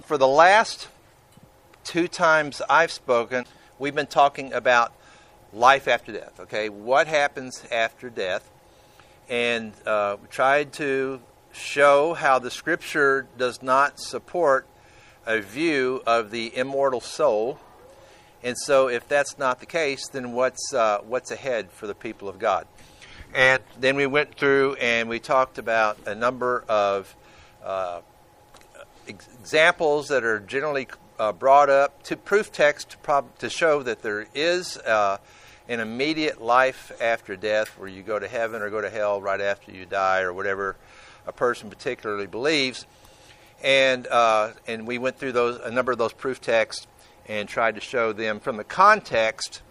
for the last 2 times I've spoken, we've been talking about life after death, okay? What happens after death? And tried to show how the Scripture does not support a view of the immortal soul. And so if that's not the case, then what's ahead for the people of God? And then we went through and we talked about a number of examples that are generally brought up to proof text to show that there is an immediate life after death where you go to heaven or go to hell right after you die or whatever a person particularly believes. And we went through a number of those proof texts and tried to show them from the context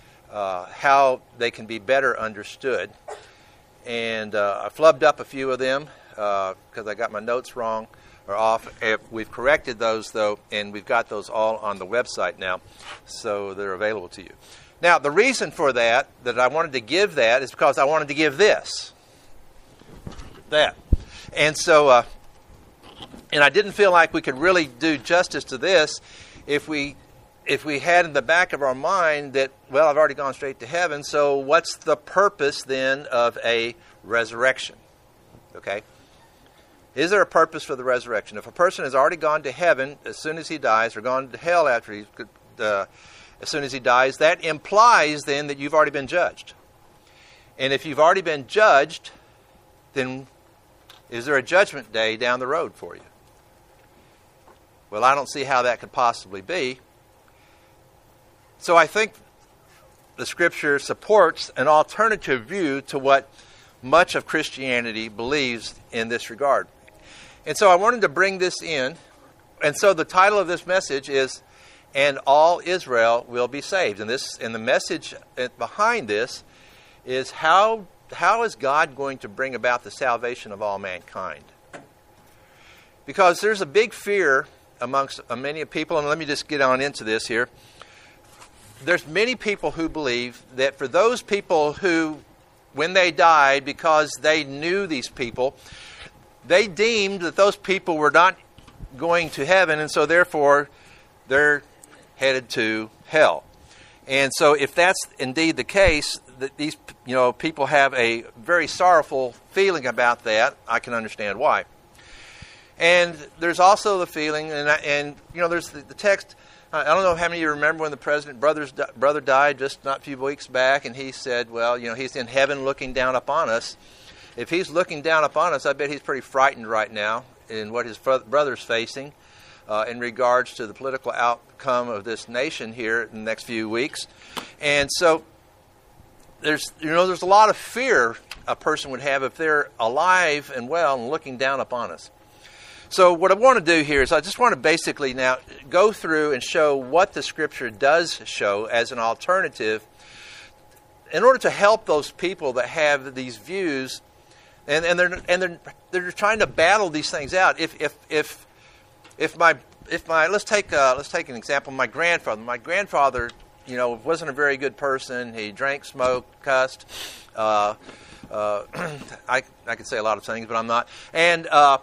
how they can be better understood. And I flubbed up a few of them because I got my notes wrong or off. We've corrected those, though, and we've got those all on the website now, so they're available to you. Now, the reason for that I wanted to give that is because I wanted to give this. That. And so, and I didn't feel like we could really do justice to this if we had in the back of our mind that, well, I've already gone straight to heaven, so what's the purpose then of a resurrection? Okay? Is there a purpose for the resurrection? If a person has already gone to heaven as soon as he dies, or gone to hell after as soon as he dies, that implies then that you've already been judged. And if you've already been judged, then is there a judgment day down the road for you? Well, I don't see how that could possibly be. So I think the Scripture supports an alternative view to what much of Christianity believes in this regard. And so I wanted to bring this in. And so the title of this message is, "And All Israel Will Be Saved." And the message behind this is how is God going to bring about the salvation of all mankind? Because there's a big fear amongst many people, and let me just get on into this here. There's many people who believe that for those people who, when they died, because they knew these people, they deemed that those people were not going to heaven, and so therefore they're headed to hell. And so if that's indeed the case, that these people have a very sorrowful feeling about that, I can understand why. And there's also the feeling, and there's the text. I don't know how many of you remember when the president brother died just not a few weeks back, and he said, well, he's in heaven looking down upon us. If he's looking down upon us, I bet he's pretty frightened right now in what his brother's facing in regards to the political outcome of this nation here in the next few weeks. And so there's a lot of fear a person would have if they're alive and well and looking down upon us. So what I want to do here is I just want to basically now go through and show what the Scripture does show as an alternative in order to help those people that have these views, and they're trying to battle these things out. If my let's take an example. My grandfather, wasn't a very good person. He drank, smoked, cussed. I could say a lot of things, but I'm not. And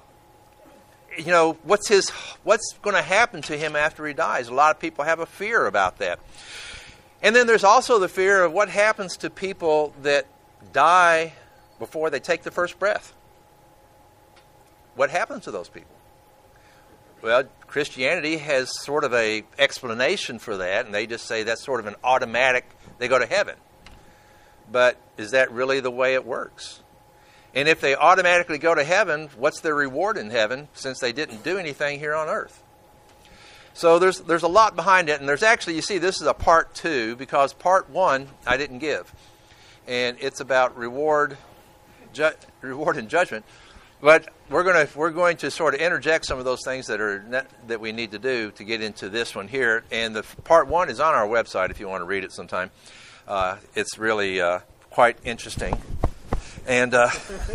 what's going to happen to him after he dies? A lot of people have a fear about that. And then there's also the fear of what happens to people that die before they take the first breath. What happens to those people? Well, Christianity has sort of a explanation for that, and they just say that's sort of an automatic, they go to heaven. But is that really the way it works? And if they automatically go to heaven, what's their reward in heaven since they didn't do anything here on earth? So there's a lot behind it. And there's actually, you see, this is a part 2 because part 1 I didn't give. And it's about reward and judgment. But we're going to sort of interject some of those things that we need to do to get into this one here. And the part 1 is on our website if you want to read it sometime. It's really quite interesting. And, all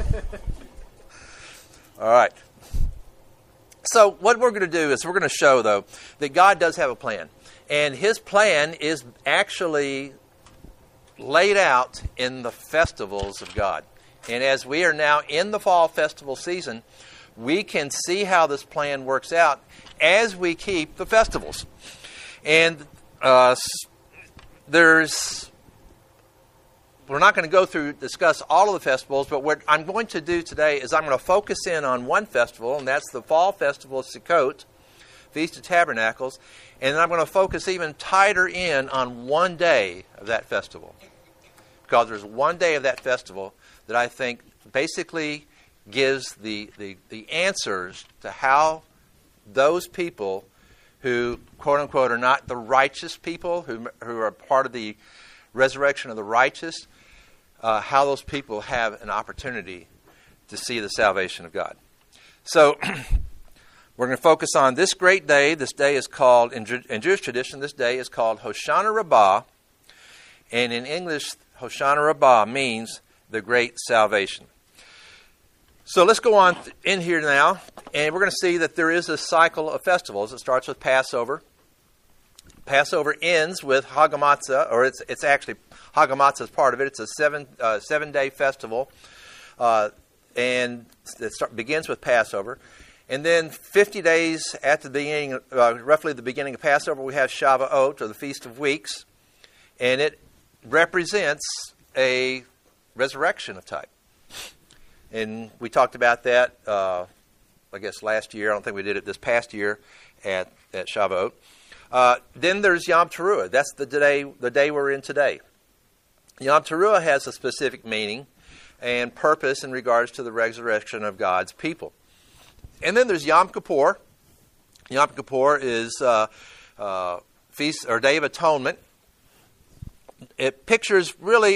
right. So what we're going to do is we're going to show, though, that God does have a plan. And His plan is actually laid out in the festivals of God. And as we are now in the fall festival season, we can see how this plan works out as we keep the festivals. And we're not going to discuss all of the festivals, but what I'm going to do today is I'm going to focus in on one festival, and that's the fall festival of Sukkot, Feast of Tabernacles, and then I'm going to focus even tighter in on one day of that festival. Because there's one day of that festival that I think basically gives the answers to how those people who, quote-unquote, are not the righteous people, who are part of the resurrection of the righteous, how those people have an opportunity to see the salvation of God. So we're going to focus on this great day. This day is called, in Jewish tradition, this day is called Hoshana Rabbah. And in English, Hoshana Rabbah means the great salvation. So let's go on in here now, and we're going to see that there is a cycle of festivals. It starts with Passover. Passover ends with Hagamatzah, or it's actually, Hagamatzah is part of it. It's a seven-day festival, and it begins with Passover. And then 50 days at the beginning, roughly the beginning of Passover, we have Shavuot, or the Feast of Weeks, and it represents a resurrection of type. And we talked about that, I guess, last year. I don't think we did it this past year at Shavuot. Then there's Yom Teruah. That's the day we're in today. Yom Teruah has a specific meaning and purpose in regards to the resurrection of God's people. And then there's Yom Kippur. Yom Kippur is feast or Day of Atonement. It pictures really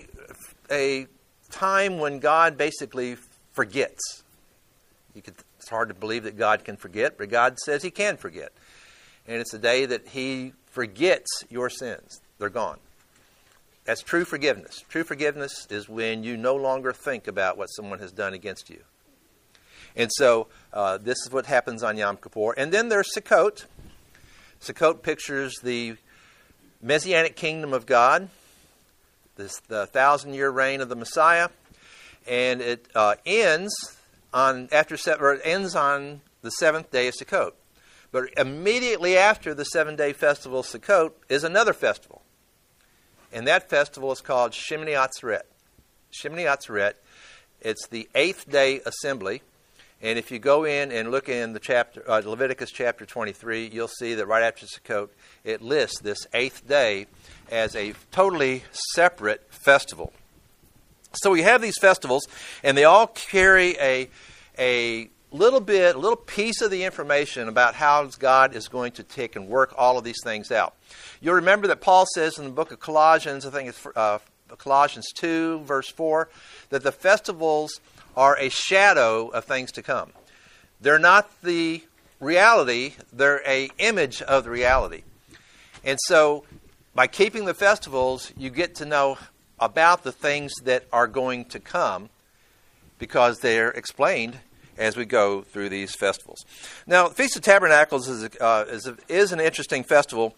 a time when God basically forgets. It's hard to believe that God can forget, but God says He can forget. And it's a day that He forgets your sins. They're gone. That's true forgiveness. True forgiveness is when you no longer think about what someone has done against you. And so this is what happens on Yom Kippur. And then there's Sukkot. Sukkot pictures the Messianic kingdom of God, the 1,000-year reign of the Messiah, and it ends on the seventh day of Sukkot. But immediately after the 7-day festival of Sukkot is another festival, and that festival is called Shemini Atzeret. Shemini Atzeret. It's the 8th day assembly. And if you go in and look in the chapter, Leviticus chapter 23, you'll see that right after Sukkot, it lists this 8th day as a totally separate festival. So we have these festivals, and they all carry a little piece of the information about how God is going to take and work all of these things out. You'll remember that Paul says in the book of Colossians, I think it's Colossians 2, verse 4, that the festivals are a shadow of things to come. They're not the reality, they're an image of the reality. And so by keeping the festivals, you get to know about the things that are going to come because they're explained as we go through these festivals. Now, the Feast of Tabernacles is an interesting festival.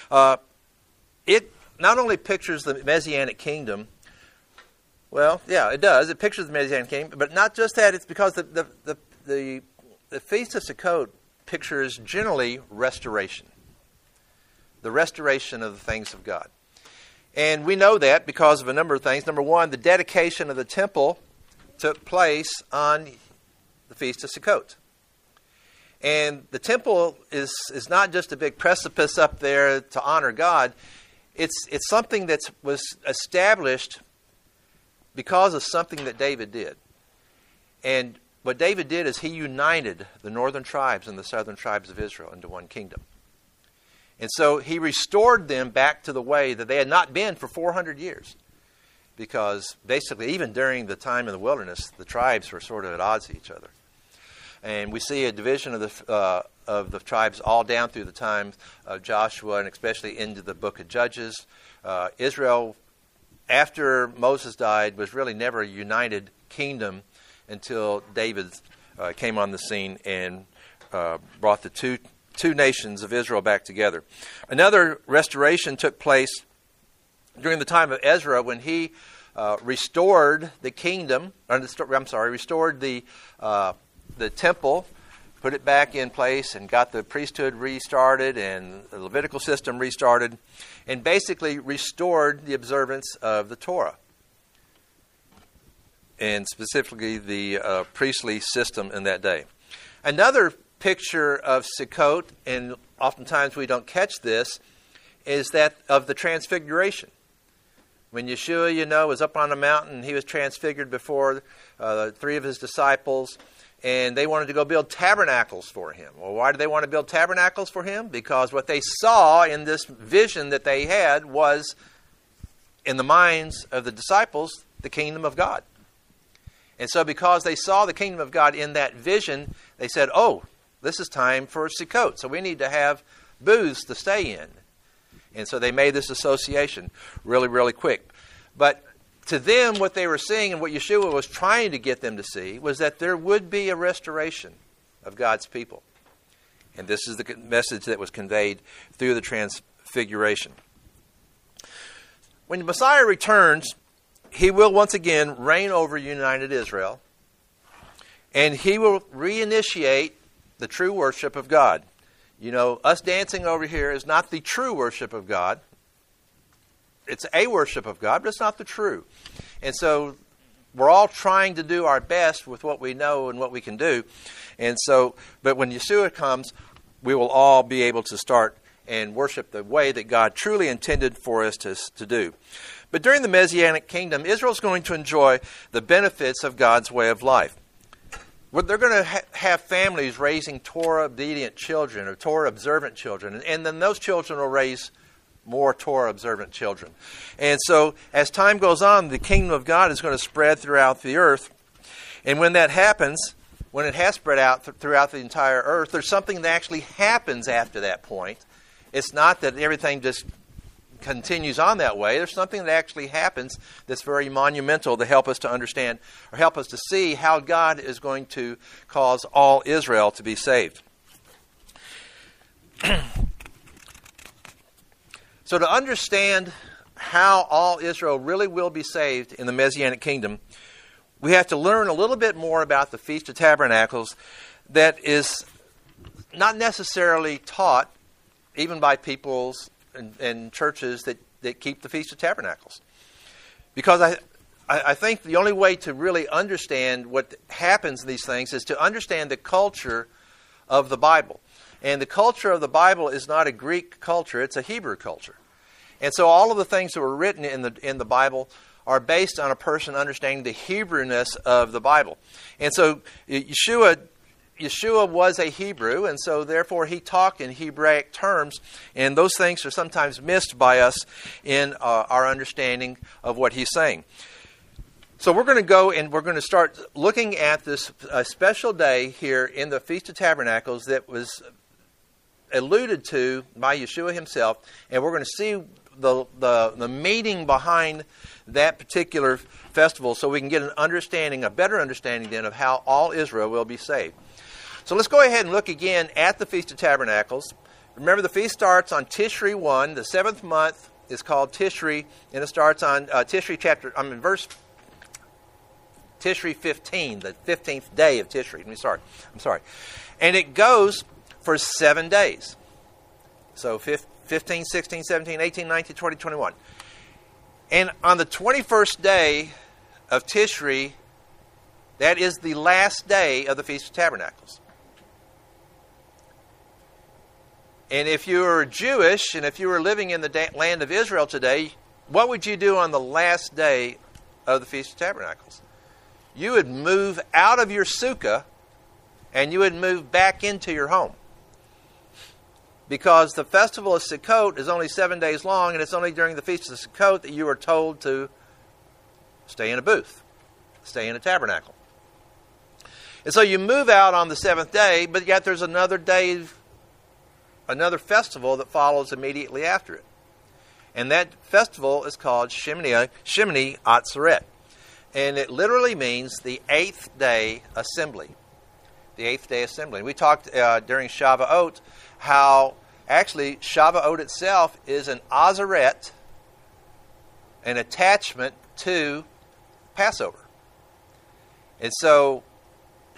It not only pictures the Messianic kingdom. Well, yeah, it does. It pictures the Messianic kingdom, but not just that. It's because the Feast of Sukkot pictures generally restoration, the restoration of the things of God. And we know that because of a number of things. Number one, the dedication of the temple took place on the Feast of Sukkot. And the temple is not just a big precipice up there to honor God. It's something that was established because of something that David did. And what David did is he united the northern tribes and the southern tribes of Israel into one kingdom. And so he restored them back to the way that they had not been for 400 years. Because basically, even during the time in the wilderness, the tribes were sort of at odds with each other. And we see a division of the tribes all down through the time of Joshua and especially into the book of Judges. Israel, after Moses died, was really never a united kingdom until David came on the scene and brought the two nations of Israel back together. Another restoration took place during the time of Ezra when he restored the kingdom. Restored the the temple, put it back in place, and got the priesthood restarted and the Levitical system restarted, and basically restored the observance of the Torah, and specifically the priestly system in that day. Another picture of Sukkot, and oftentimes we don't catch this, is that of the Transfiguration. When Yeshua, was up on the mountain, he was transfigured before three of his disciples, and they wanted to go build tabernacles for him. Well, why did they want to build tabernacles for him? Because what they saw in this vision that they had was, in the minds of the disciples, the kingdom of God. And so because they saw the kingdom of God in that vision, they said, oh, this is time for Sukkot, so we need to have booths to stay in. And so they made this association really, really quick. But to them, what they were seeing and what Yeshua was trying to get them to see was that there would be a restoration of God's people. And this is the message that was conveyed through the Transfiguration. When the Messiah returns, he will once again reign over united Israel, and he will reinitiate the true worship of God. Us dancing over here is not the true worship of God. It's a worship of God, but it's not the true. And so we're all trying to do our best with what we know and what we can do. And so, but when Yeshua comes, we will all be able to start and worship the way that God truly intended for us to do. But during the Messianic kingdom, Israel's going to enjoy the benefits of God's way of life. They're going to have families raising Torah-obedient children or Torah-observant children. And then those children will raise more Torah-observant children. And so as time goes on, the kingdom of God is going to spread throughout the earth. And when that happens, when it has spread out throughout the entire earth, there's something that actually happens after that point. It's not that everything just continues on that way. There's something that actually happens that's very monumental to help us to understand or help us to see how God is going to cause all Israel to be saved. So to understand how all Israel really will be saved in the Messianic kingdom, we have to learn a little bit more about the Feast of Tabernacles that is not necessarily taught even by peoples and churches that keep the Feast of Tabernacles. Because I think the only way to really understand what happens in these things is to understand the culture of the Bible. And the culture of the Bible is not a Greek culture, it's a Hebrew culture. And so all of the things that were written in the Bible are based on a person understanding the Hebrewness of the Bible. And so Yeshua was a Hebrew, and so therefore he talked in Hebraic terms, and those things are sometimes missed by us in our understanding of what he's saying. So we're going to go and we're going to start looking at this special day here in the Feast of Tabernacles that was alluded to by Yeshua himself, and we're going to see the meaning behind that particular festival so we can get a better understanding then of how all Israel will be saved. So let's go ahead and look again at the Feast of Tabernacles. Remember, the feast starts on Tishri 1. The 7th month is called Tishri, and it starts on Tishri 15, the 15th day of Tishri. I'm sorry. And it goes for 7 days. So 15, 16, 17, 18, 19, 20, 21. And on the 21st day of Tishri, that is the last day of the Feast of Tabernacles. And if you were Jewish, and if you were living in the land of Israel today, what would you do on the last day of the Feast of Tabernacles? You would move out of your sukkah, and you would move back into your home. Because the festival of Sukkot is only 7 days long, and it's only during the Feast of Sukkot that you are told to stay in a booth, stay in a tabernacle. And so you move out on the 7th day, but yet there's another day, another festival that follows immediately after it. And that festival is called Shemini Atzeret. And it literally means the 8th day assembly. The 8th day assembly. We talked during Shavuot how actually Shavuot itself is an Azeret, an attachment to Passover. And so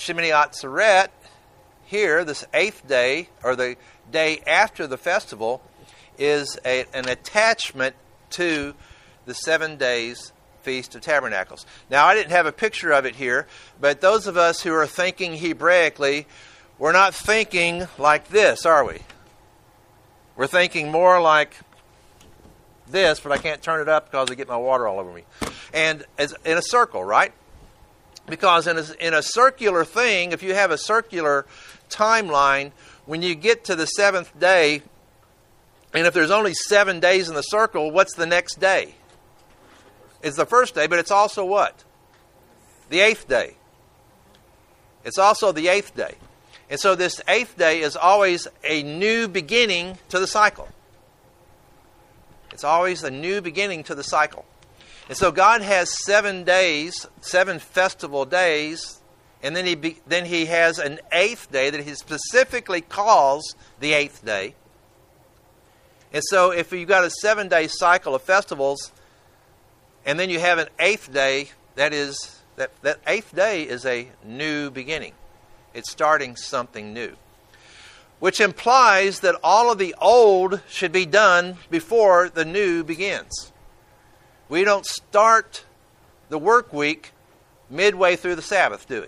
Shemini Atzeret, here, this 8th day, or the day after the festival, is an attachment to the 7 days Feast of Tabernacles. Now, I didn't have a picture of it here, but those of us who are thinking Hebraically, we're not thinking like this, are we? We're thinking more like this, but I can't turn it up because I get my water all over me. And as in a circle, right? Because in a circular thing, if you have a circular timeline, when you get to the 7th day, and if there's only 7 days in the circle, what's the next day? It's the first day, but it's also what? The 8th day. It's also the 8th day. And so this 8th day is always a new beginning to the cycle. It's always a new beginning to the cycle. And so God has 7 days, 7 festival days, and then he has an 8th day that he specifically calls the 8th day. And so if you've got a 7-day cycle of festivals, and then you have an 8th day, that 8th day is a new beginning. It's starting something new. Which implies that all of the old should be done before the new begins. We don't start the work week midway through the Sabbath, do we?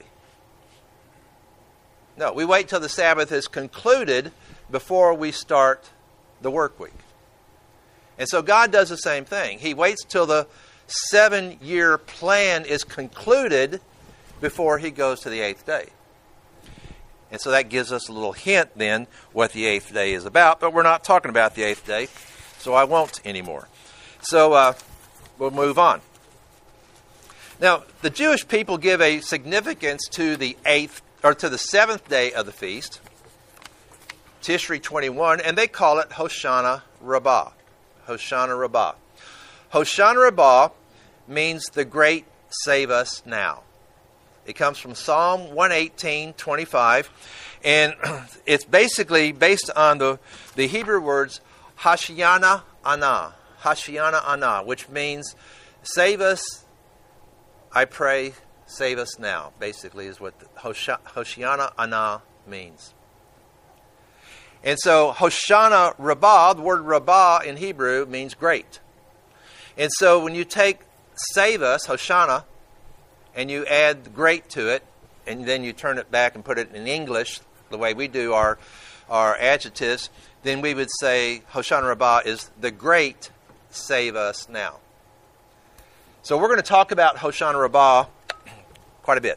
No, we wait till the Sabbath is concluded before we start the work week. And so God does the same thing. He waits till the 7-year plan is concluded before he goes to the 8th day. And so that gives us a little hint then what the 8th day is about. But we're not talking about the 8th day, so I won't anymore. So we'll move on. Now, the Jewish people give a significance to the 8th, or to the 7th day of the feast, Tishri 21, and they call it Hoshana Rabbah. Hoshana Rabbah. Hoshana Rabbah means the great save us now. It comes from Psalm 118:25, and it's basically based on the Hebrew words Hashiana Ana. Hashiana Ana, which means save us, I pray, save us now, basically is what Hoshiana Ana means. And so Hoshana Rabbah, the word Rabbah in Hebrew means great. And so when you take save us, Hoshana, and you add great to it, and then you turn it back and put it in English, the way we do our adjectives, then we would say Hoshana Rabbah is the great save us now. So we're going to talk about Hoshana Rabbah quite a bit,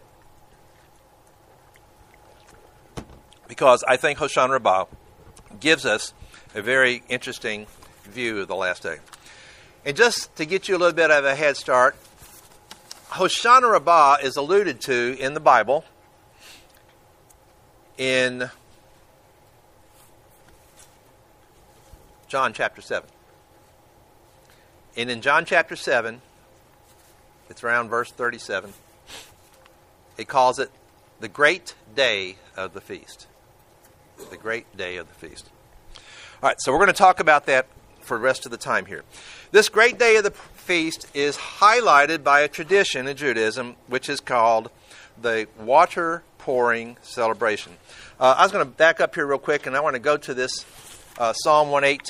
because I think Hoshana Rabbah gives us a very interesting view of the last day. And just to get you a little bit of a head start, Hoshana Rabbah is alluded to in the Bible in John chapter 7. And in John chapter 7, it's around verse 37, it calls it the great day of the feast. The great day of the feast. All right, so we're going to talk about that for the rest of the time here. This great day of the feast is highlighted by a tradition in Judaism which is called the water pouring celebration. I was going to back up here real quick, and I want to go to this Psalm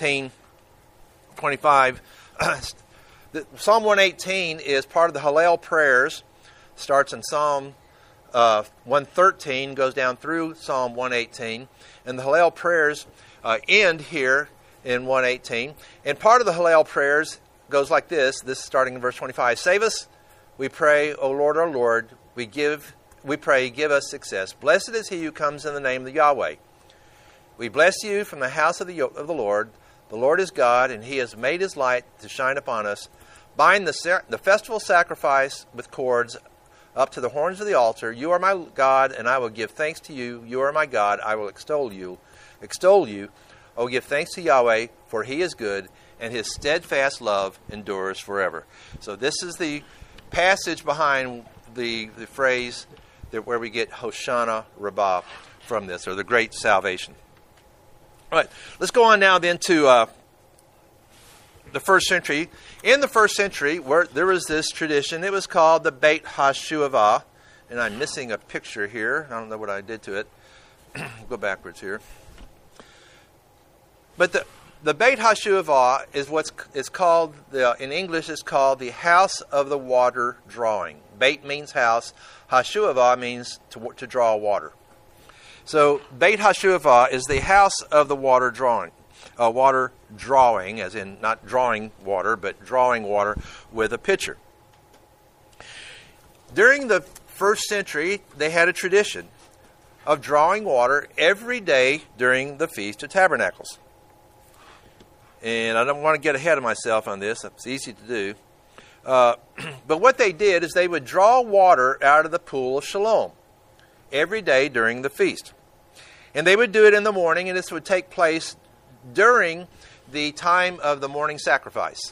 118:25. Psalm 118 is part of the Hallel prayers. Starts in Psalm 113, goes down through Psalm 118. And the Hallel prayers end here in 118. And part of the Hallel prayers goes like this. This is starting in verse 25. Save us, we pray, O Lord, our Lord. We pray, give us success. Blessed is he who comes in the name of the Yahweh. We bless you from the house of the Lord. The Lord is God, and he has made his light to shine upon us. Bind the festival sacrifice with cords up to the horns of the altar. You are my God, and I will give thanks to you. You are my God, I will extol you. Oh, give thanks to Yahweh, for he is good, and his steadfast love endures forever. So this is the passage behind the phrase where we get Hoshana Rabbah from this, or the great salvation. All right, let's go on now then to the first century. In the first century, where there was this tradition, it was called the Beit HaShuavah. And I'm missing a picture here. I don't know what I did to it. Go backwards here. But the Beit HaShuva is it's called, in English, it's called the house of the water drawing. Beit means house. HaShuva means to draw water. So Beit HaShuva is the house of the water drawing. Water drawing, as in not drawing water, but drawing water with a pitcher. During the first century, they had a tradition of drawing water every day during the Feast of Tabernacles. And I don't want to get ahead of myself on this. It's easy to do. But what they did is they would draw water out of the pool of Siloam every day during the feast. And they would do it in the morning, and this would take place during the time of the morning sacrifice.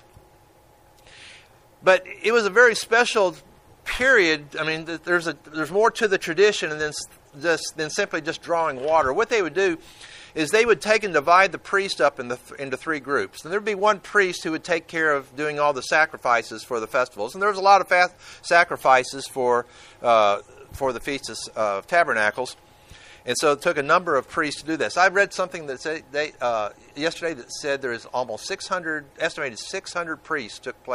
But it was a very special period. I mean, there's more to the tradition than simply just drawing water. What they would do is they would take and divide the priest up into three groups. And there would be one priest who would take care of doing all the sacrifices for the festivals. And there was a lot of sacrifices for the Feast of Tabernacles. And so it took a number of priests to do this. I read something that said yesterday that said there is almost estimated 600 priests took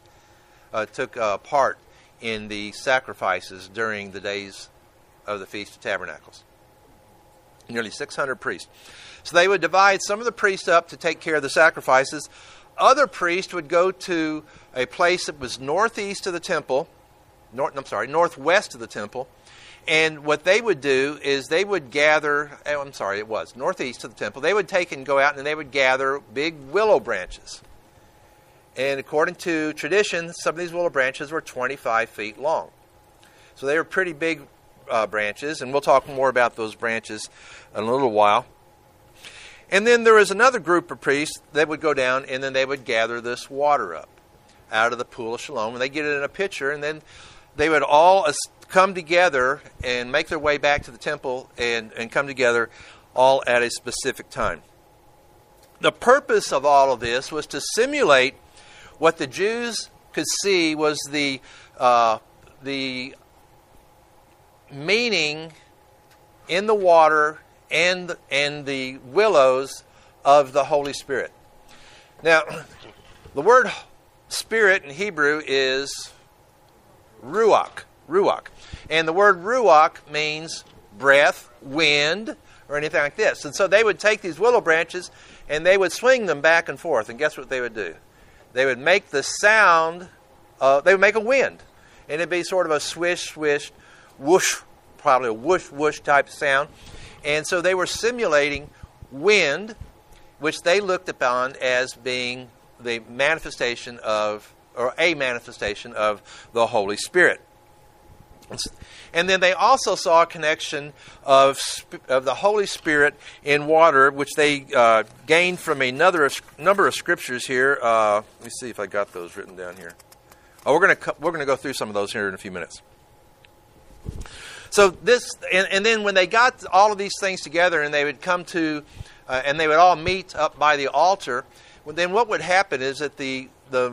part in the sacrifices during the days of the Feast of Tabernacles. Nearly 600 priests. So they would divide some of the priests up to take care of the sacrifices. Other priests would go to a place that was northwest of the temple. And what they would do is they would gather, it was northeast of the temple. They would take and go out and they would gather big willow branches. And according to tradition, some of these willow branches were 25 feet long. So they were pretty big branches, and we'll talk more about those branches in a little while. And then there was another group of priests that would go down and then they would gather this water up out of the pool of Siloam, and they get it in a pitcher, and then they would all come together and make their way back to the temple and come together all at a specific time. The purpose of all of this was to simulate what the Jews could see was the meaning in the water and the willows of the Holy Spirit. Now, the word Spirit in Hebrew is ruach. And the word ruach means breath, wind, or anything like this. And so they would take these willow branches and they would swing them back and forth. And guess what they would do? They would make the sound, they would make a wind. And it'd be sort of a swish, swish, whoosh, probably a whoosh, whoosh type sound. And so they were simulating wind, which they looked upon as being the manifestation of, or a manifestation of the Holy Spirit. And then they also saw a connection of the Holy Spirit in water, which they gained from number of scriptures here. Let me see if I got those written down here. We're going to go through some of those here in a few minutes. So this, and then when they got all of these things together, and they would come to, and they would all meet up by the altar. Then what would happen is that the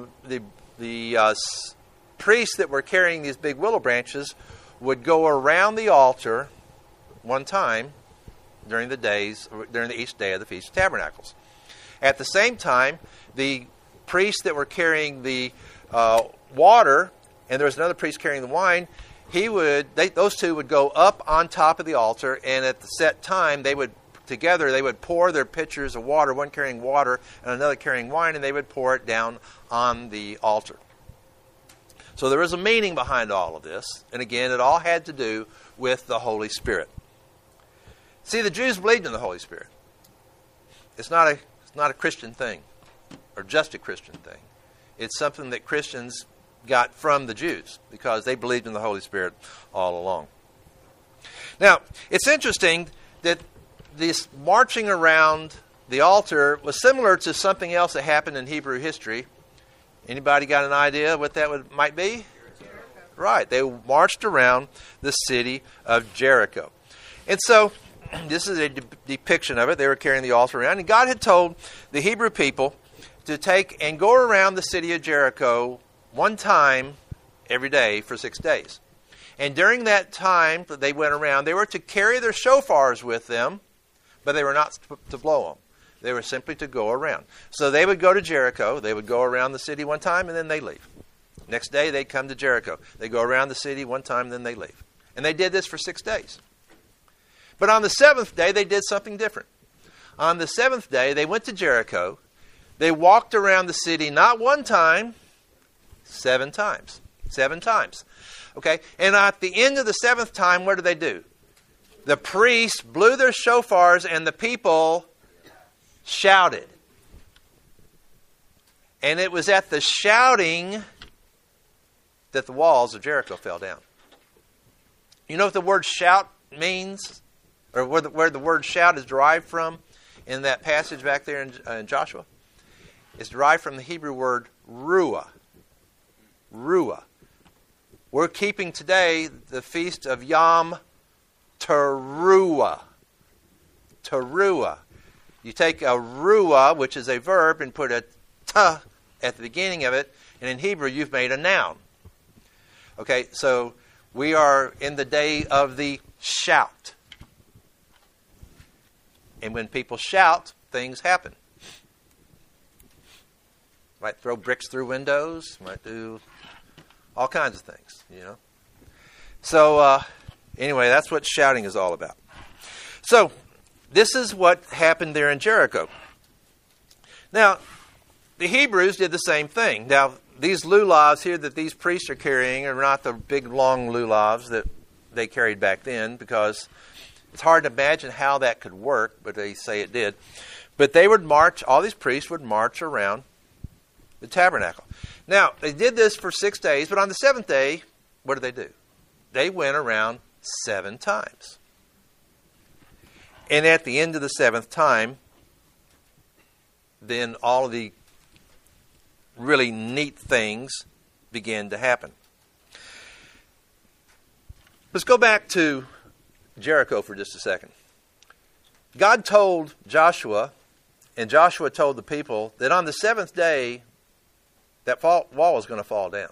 priests that were carrying these big willow branches would go around the altar one time during each day of the Feast of Tabernacles. At the same time, the priests that were carrying the water, and there was another priest carrying the wine, those two would go up on top of the altar, and at the set time, they would pour their pitchers of water, one carrying water and another carrying wine, and they would pour it down on the altar. So there was a meaning behind all of this. And again, it all had to do with the Holy Spirit. See, the Jews believed in the Holy Spirit. It's not a Christian thing, or just a Christian thing. It's something that Christians got from the Jews because they believed in the Holy Spirit all along. Now, it's interesting that this marching around the altar was similar to something else that happened in Hebrew history. Anybody got an idea what that might be? Jericho. Right. They marched around the city of Jericho. And so this is a depiction of it. They were carrying the altar around. And God had told the Hebrew people to take and go around the city of Jericho one time every day for 6 days. And during that time that they went around, they were to carry their shofars with them, but they were not to blow them. They were simply to go around. So they would go to Jericho. They would go around the city one time, and then they leave. Next day, they'd come to Jericho. They go around the city one time, then they leave. And they did this for 6 days. But on the 7th day, they did something different. On the 7th day, they went to Jericho. They walked around the city not one time, 7 times. 7 times. Okay? And at the end of the 7th time, what did they do? The priests blew their shofars and the people shouted. And it was at the shouting that the walls of Jericho fell down. You know what the word shout means? Or where the word shout is derived from in that passage back there in Joshua? It's derived from the Hebrew word ruah. Ruah. We're keeping today the feast of Yom Teruah. Teruah. You take a ruah, which is a verb, and put a ta at the beginning of it, and in Hebrew you've made a noun. Okay, so we are in the day of the shout. And when people shout, things happen. Might throw bricks through windows, might do all kinds of things, you know. So, anyway, that's what shouting is all about. So, this is what happened there in Jericho. Now, the Hebrews did the same thing. Now, these lulavs here that these priests are carrying are not the big, long lulavs that they carried back then, because it's hard to imagine how that could work, but they say it did. But they would march, all these priests would march around the tabernacle. Now, they did this for 6 days, but on the 7th day, what did they do? They went around 7 times. And at the end of the 7th time, then all of the really neat things began to happen. Let's go back to Jericho for just a second. God told Joshua, and Joshua told the people, that on the 7th day, that wall was going to fall down.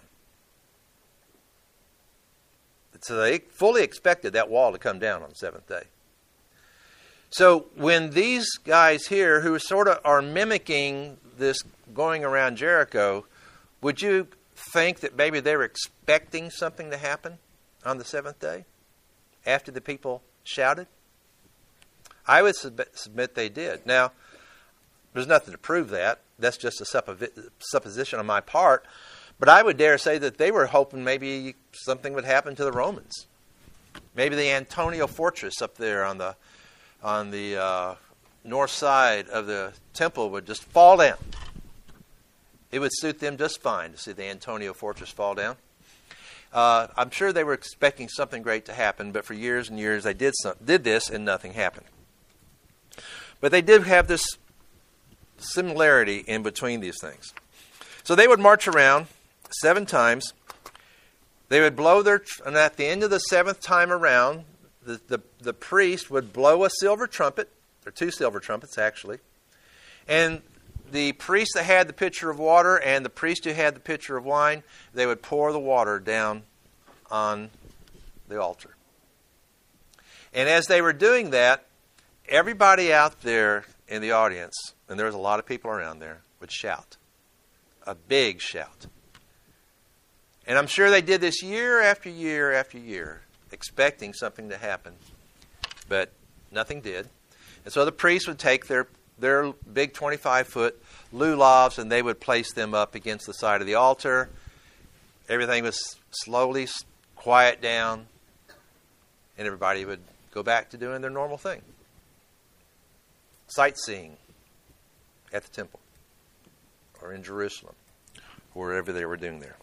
So they fully expected that wall to come down on the 7th day. So when these guys here, who sort of are mimicking this going around Jericho, would you think that maybe they were expecting something to happen on the 7th day after the people shouted? I would submit they did. Now, there's nothing to prove that. That's just a supposition on my part. But I would dare say that they were hoping maybe something would happen to the Romans. Maybe the Antonia Fortress up there on the north side of the temple would just fall down. It would suit them just fine to see the Antonia Fortress fall down. I'm sure they were expecting something great to happen, but for years and years they did this and nothing happened. But they did have this similarity in between these things. So they would march around 7 times. They would blow and at the end of the 7th time around, the priest would blow a silver trumpet, or 2 silver trumpets actually, and the priest that had the pitcher of water and the priest who had the pitcher of wine, they would pour the water down on the altar. And as they were doing that, everybody out there in the audience, and there was a lot of people around there, would shout. A big shout. And I'm sure they did this year after year after year, expecting something to happen. But nothing did. And so the priests would take their big 25-foot lulavs and they would place them up against the side of the altar. Everything would slowly quiet down, and everybody would go back to doing their normal thing. Sightseeing at the temple or in Jerusalem, wherever they were doing there.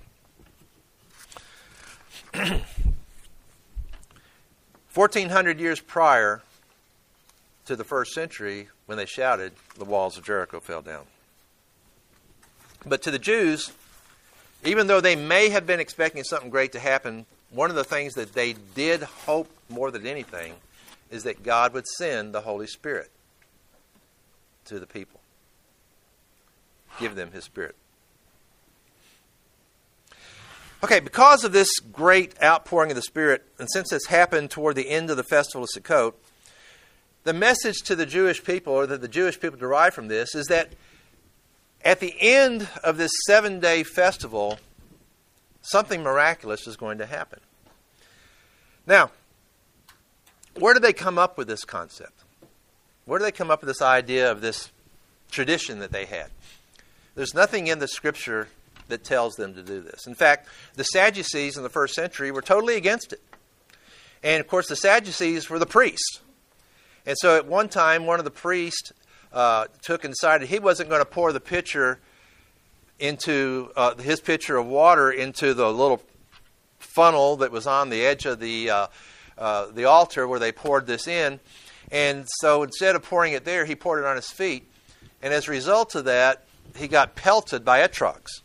1,400 years prior to the 1st century, when they shouted, the walls of Jericho fell down. But to the Jews, even though they may have been expecting something great to happen, one of the things that they did hope more than anything is that God would send the Holy Spirit to the people. Give them His Spirit. Okay, because of this great outpouring of the Spirit, and since it's happened toward the end of the festival of Sukkot, the message to the Jewish people, or that the Jewish people derive from this, is that at the end of this 7-day festival, something miraculous is going to happen. Now, where did they come up with this concept? Where did they come up with this idea of this tradition that they had? There's nothing in the Scripture that tells them to do this. In fact, the Sadducees in the first century were totally against it. And, of course, the Sadducees were the priests. And so at one time, one of the priests took and decided he wasn't going to pour the pitcher into his pitcher of water into the little funnel that was on the edge of the altar where they poured this in. And so instead of pouring it there, he poured it on his feet. And as a result of that, he got pelted by etrogs.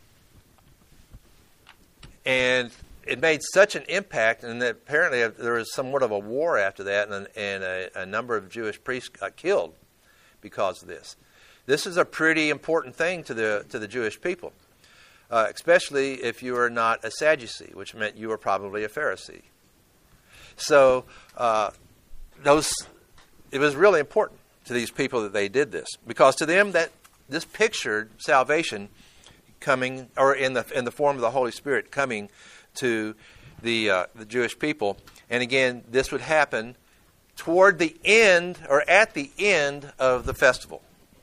And it made such an impact, and that apparently there was somewhat of a war after that, and a number of Jewish priests got killed because of this. This is a pretty important thing to the Jewish people, especially if you are not a Sadducee, which meant you were probably a Pharisee. So it was really important to these people that they did this, because to them that this pictured salvation coming, or in the form of the Holy Spirit coming to the Jewish people. And again, this would happen toward the end, or at the end of the festival.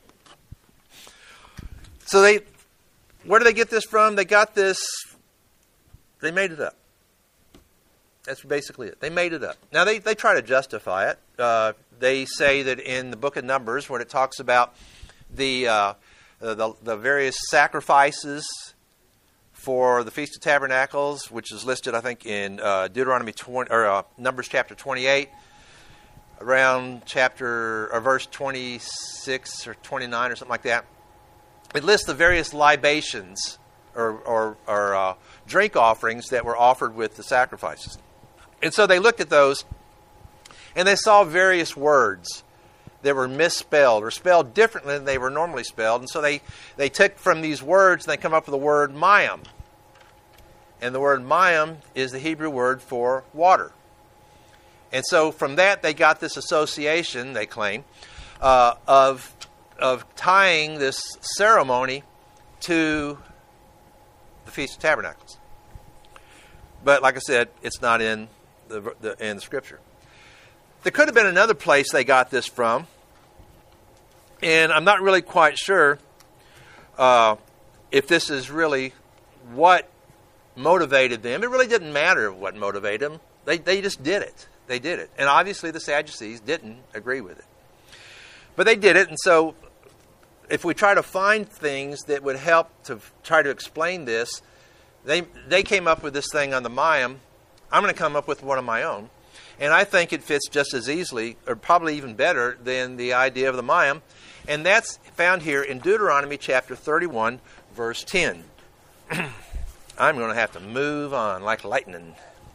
So where do they get this from? They got this, they made it up. That's basically it. They made it up. Now, they try to justify it. They say that in the book of Numbers, when it talks about the various sacrifices for the Feast of Tabernacles, which is listed, I think, in Deuteronomy 20, or Numbers chapter 28, around verse 26 or 29 or something like that. It lists the various libations or drink offerings that were offered with the sacrifices. And so they looked at those, and they saw various words that were misspelled or spelled differently than they were normally spelled. And so they took from these words and they come up with the word mayim. And the word mayim is the Hebrew word for water. And so from that they got this association, they claim, of tying this ceremony to the Feast of Tabernacles. But like I said, it's not in the Scripture. There could have been another place they got this from, and I'm not really quite sure if this is really what motivated them. It really didn't matter what motivated them. They just did it. They did it. And obviously the Sadducees didn't agree with it. But they did it, and so if we try to find things that would help to try to explain this, they came up with this thing on the mayim. I'm going to come up with one of my own. And I think it fits just as easily, or probably even better, than the idea of the mayim. And that's found here in Deuteronomy chapter 31, verse 10. I'm going to have to move on like lightning.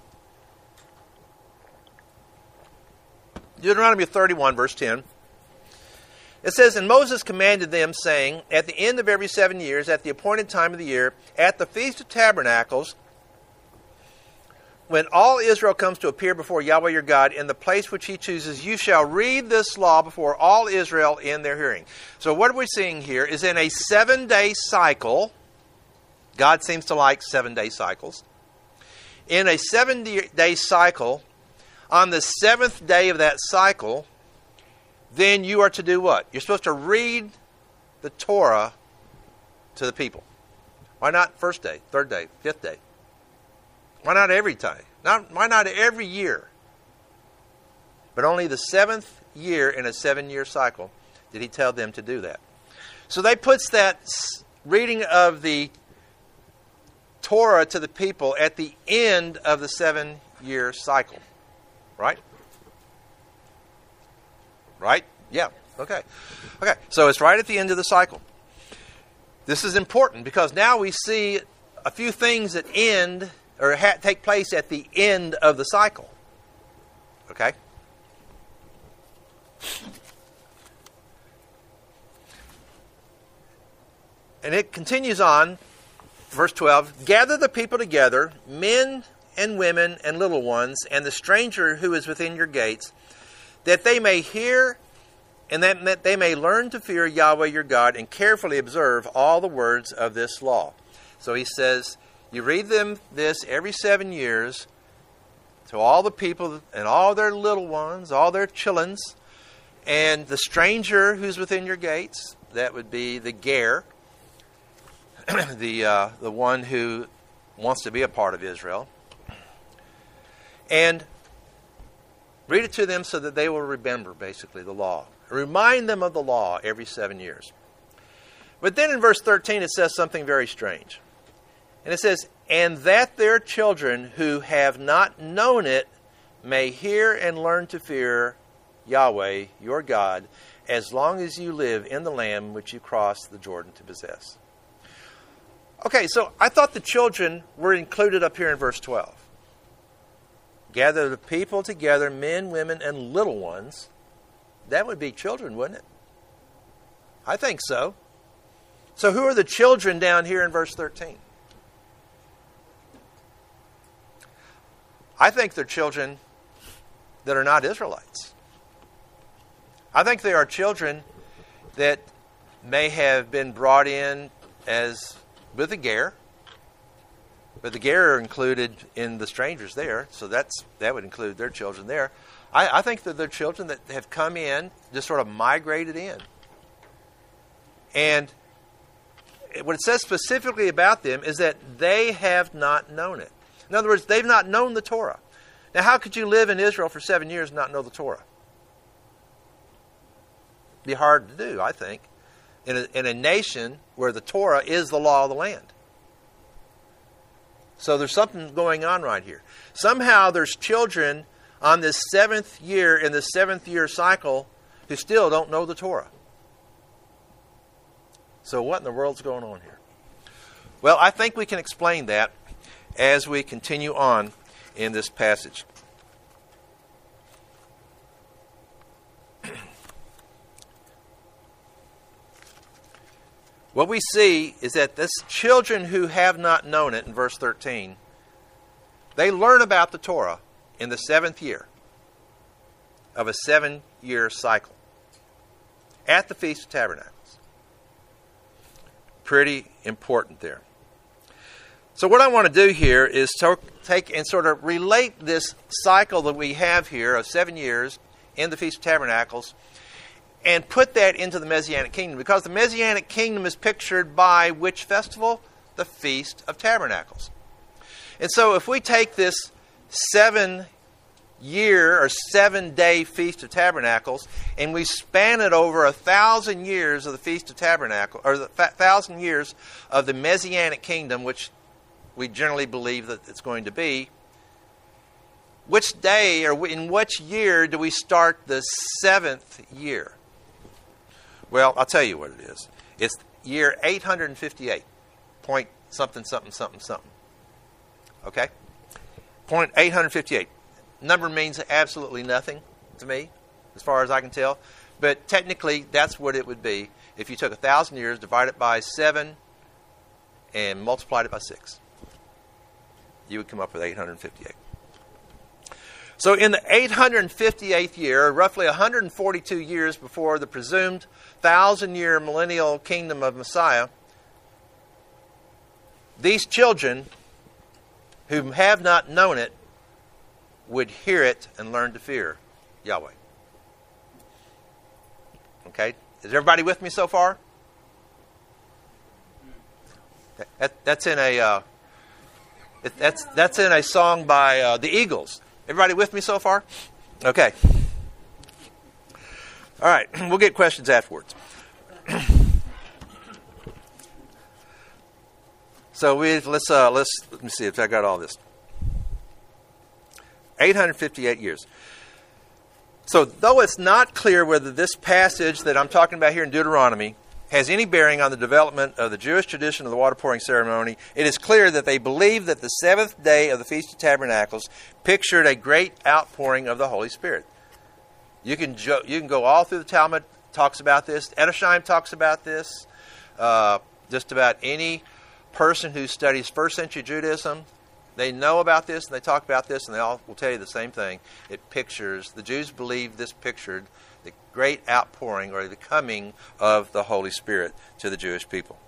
Deuteronomy 31, verse 10. It says, "And Moses commanded them, saying, at the end of every 7 years, at the appointed time of the year, at the Feast of Tabernacles, when all Israel comes to appear before Yahweh your God in the place which he chooses, you shall read this law before all Israel in their hearing." So what we're seeing here is in a 7-day cycle. God seems to like 7-day cycles. In a 7-day cycle, on the 7th day of that cycle, then you are to do what? You're supposed to read the Torah to the people. Why not first day, third day, fifth day? Why not every time? Why not every year? But only the 7th year in a 7-year cycle did he tell them to do that. So they puts that reading of the Torah to the people at the end of the 7-year cycle. Right? Right? Yeah. Okay. Okay. So it's right at the end of the cycle. This is important because now we see a few things that end or take place at the end of the cycle. Okay? And it continues on verse 12, gather the people together, men and women and little ones, and the stranger who is within your gates, that they may hear and that they may learn to fear Yahweh your God and carefully observe all the words of this law. So he says, you read them this every 7 years to all the people and all their little ones, all their chillins, and the stranger who's within your gates. That would be the ger, the one who wants to be a part of Israel. And read it to them so that they will remember, basically, the law. Remind them of the law every 7 years. But then in verse 13 it says something very strange. And it says, and that their children who have not known it may hear and learn to fear Yahweh, your God, as long as you live in the land which you cross the Jordan to possess. Okay, so I thought the children were included up here in verse 12. Gather the people together, men, women, and little ones. That would be children, wouldn't it? I think so. So who are the children down here in verse 13? I think they're children that are not Israelites. I think they are children that may have been brought in as with the ger, but the ger are included in the strangers there, so that would include their children there. I think that they're children that have come in, just sort of migrated in. And what it says specifically about them is that they have not known it. In other words, they've not known the Torah. Now, how could you live in Israel for 7 years and not know the Torah? It'd be hard to do, I think, in a nation where the Torah is the law of the land. So there's something going on right here. Somehow there's children on this 7th year, in the 7th year cycle, who still don't know the Torah. So what in the world's going on here? Well, I think we can explain that as we continue on in this passage. What we see is that this children who have not known it, in verse 13, they learn about the Torah in the 7th year of a 7-year cycle at the Feast of Tabernacles. Pretty important there. So what I want to do here is take and sort of relate this cycle that we have here of 7 years in the Feast of Tabernacles and put that into the Messianic Kingdom, because the Messianic Kingdom is pictured by which festival? The Feast of Tabernacles. And so if we take this 7-year or 7-day Feast of Tabernacles and we span it over 1,000 years of the Feast of Tabernacles, or the 1,000 years of the Messianic Kingdom, which we generally believe that it's going to be, which day or in which year do we start the 7th year? Well, I'll tell you what it is. It's year 858. Point something, something, something, something. Okay? Point 858. Number means absolutely nothing to me, as far as I can tell. But technically, that's what it would be if you took 1,000 years, divided it by 7, and multiplied it by 6. You would come up with 858. So in the 858th year, roughly 142 years before the presumed 1,000-year millennial kingdom of Messiah, these children who have not known it would hear it and learn to fear Yahweh. Okay? Is everybody with me so far? That's in a song by the Eagles. Everybody with me so far? Okay. All right. We'll get questions afterwards. So let me see if I got all this. 858 years. So though it's not clear whether this passage that I'm talking about here in Deuteronomy has any bearing on the development of the Jewish tradition of the water pouring ceremony, it is clear that they believe that the 7th day of the Feast of Tabernacles pictured a great outpouring of the Holy Spirit. You can go all through the Talmud, talks about this. Edersheim talks about this. Just about any person who studies first century Judaism, they know about this and they talk about this, and they all will tell you the same thing. It pictures, the Jews believe this pictured the great outpouring or the coming of the Holy Spirit to the Jewish people.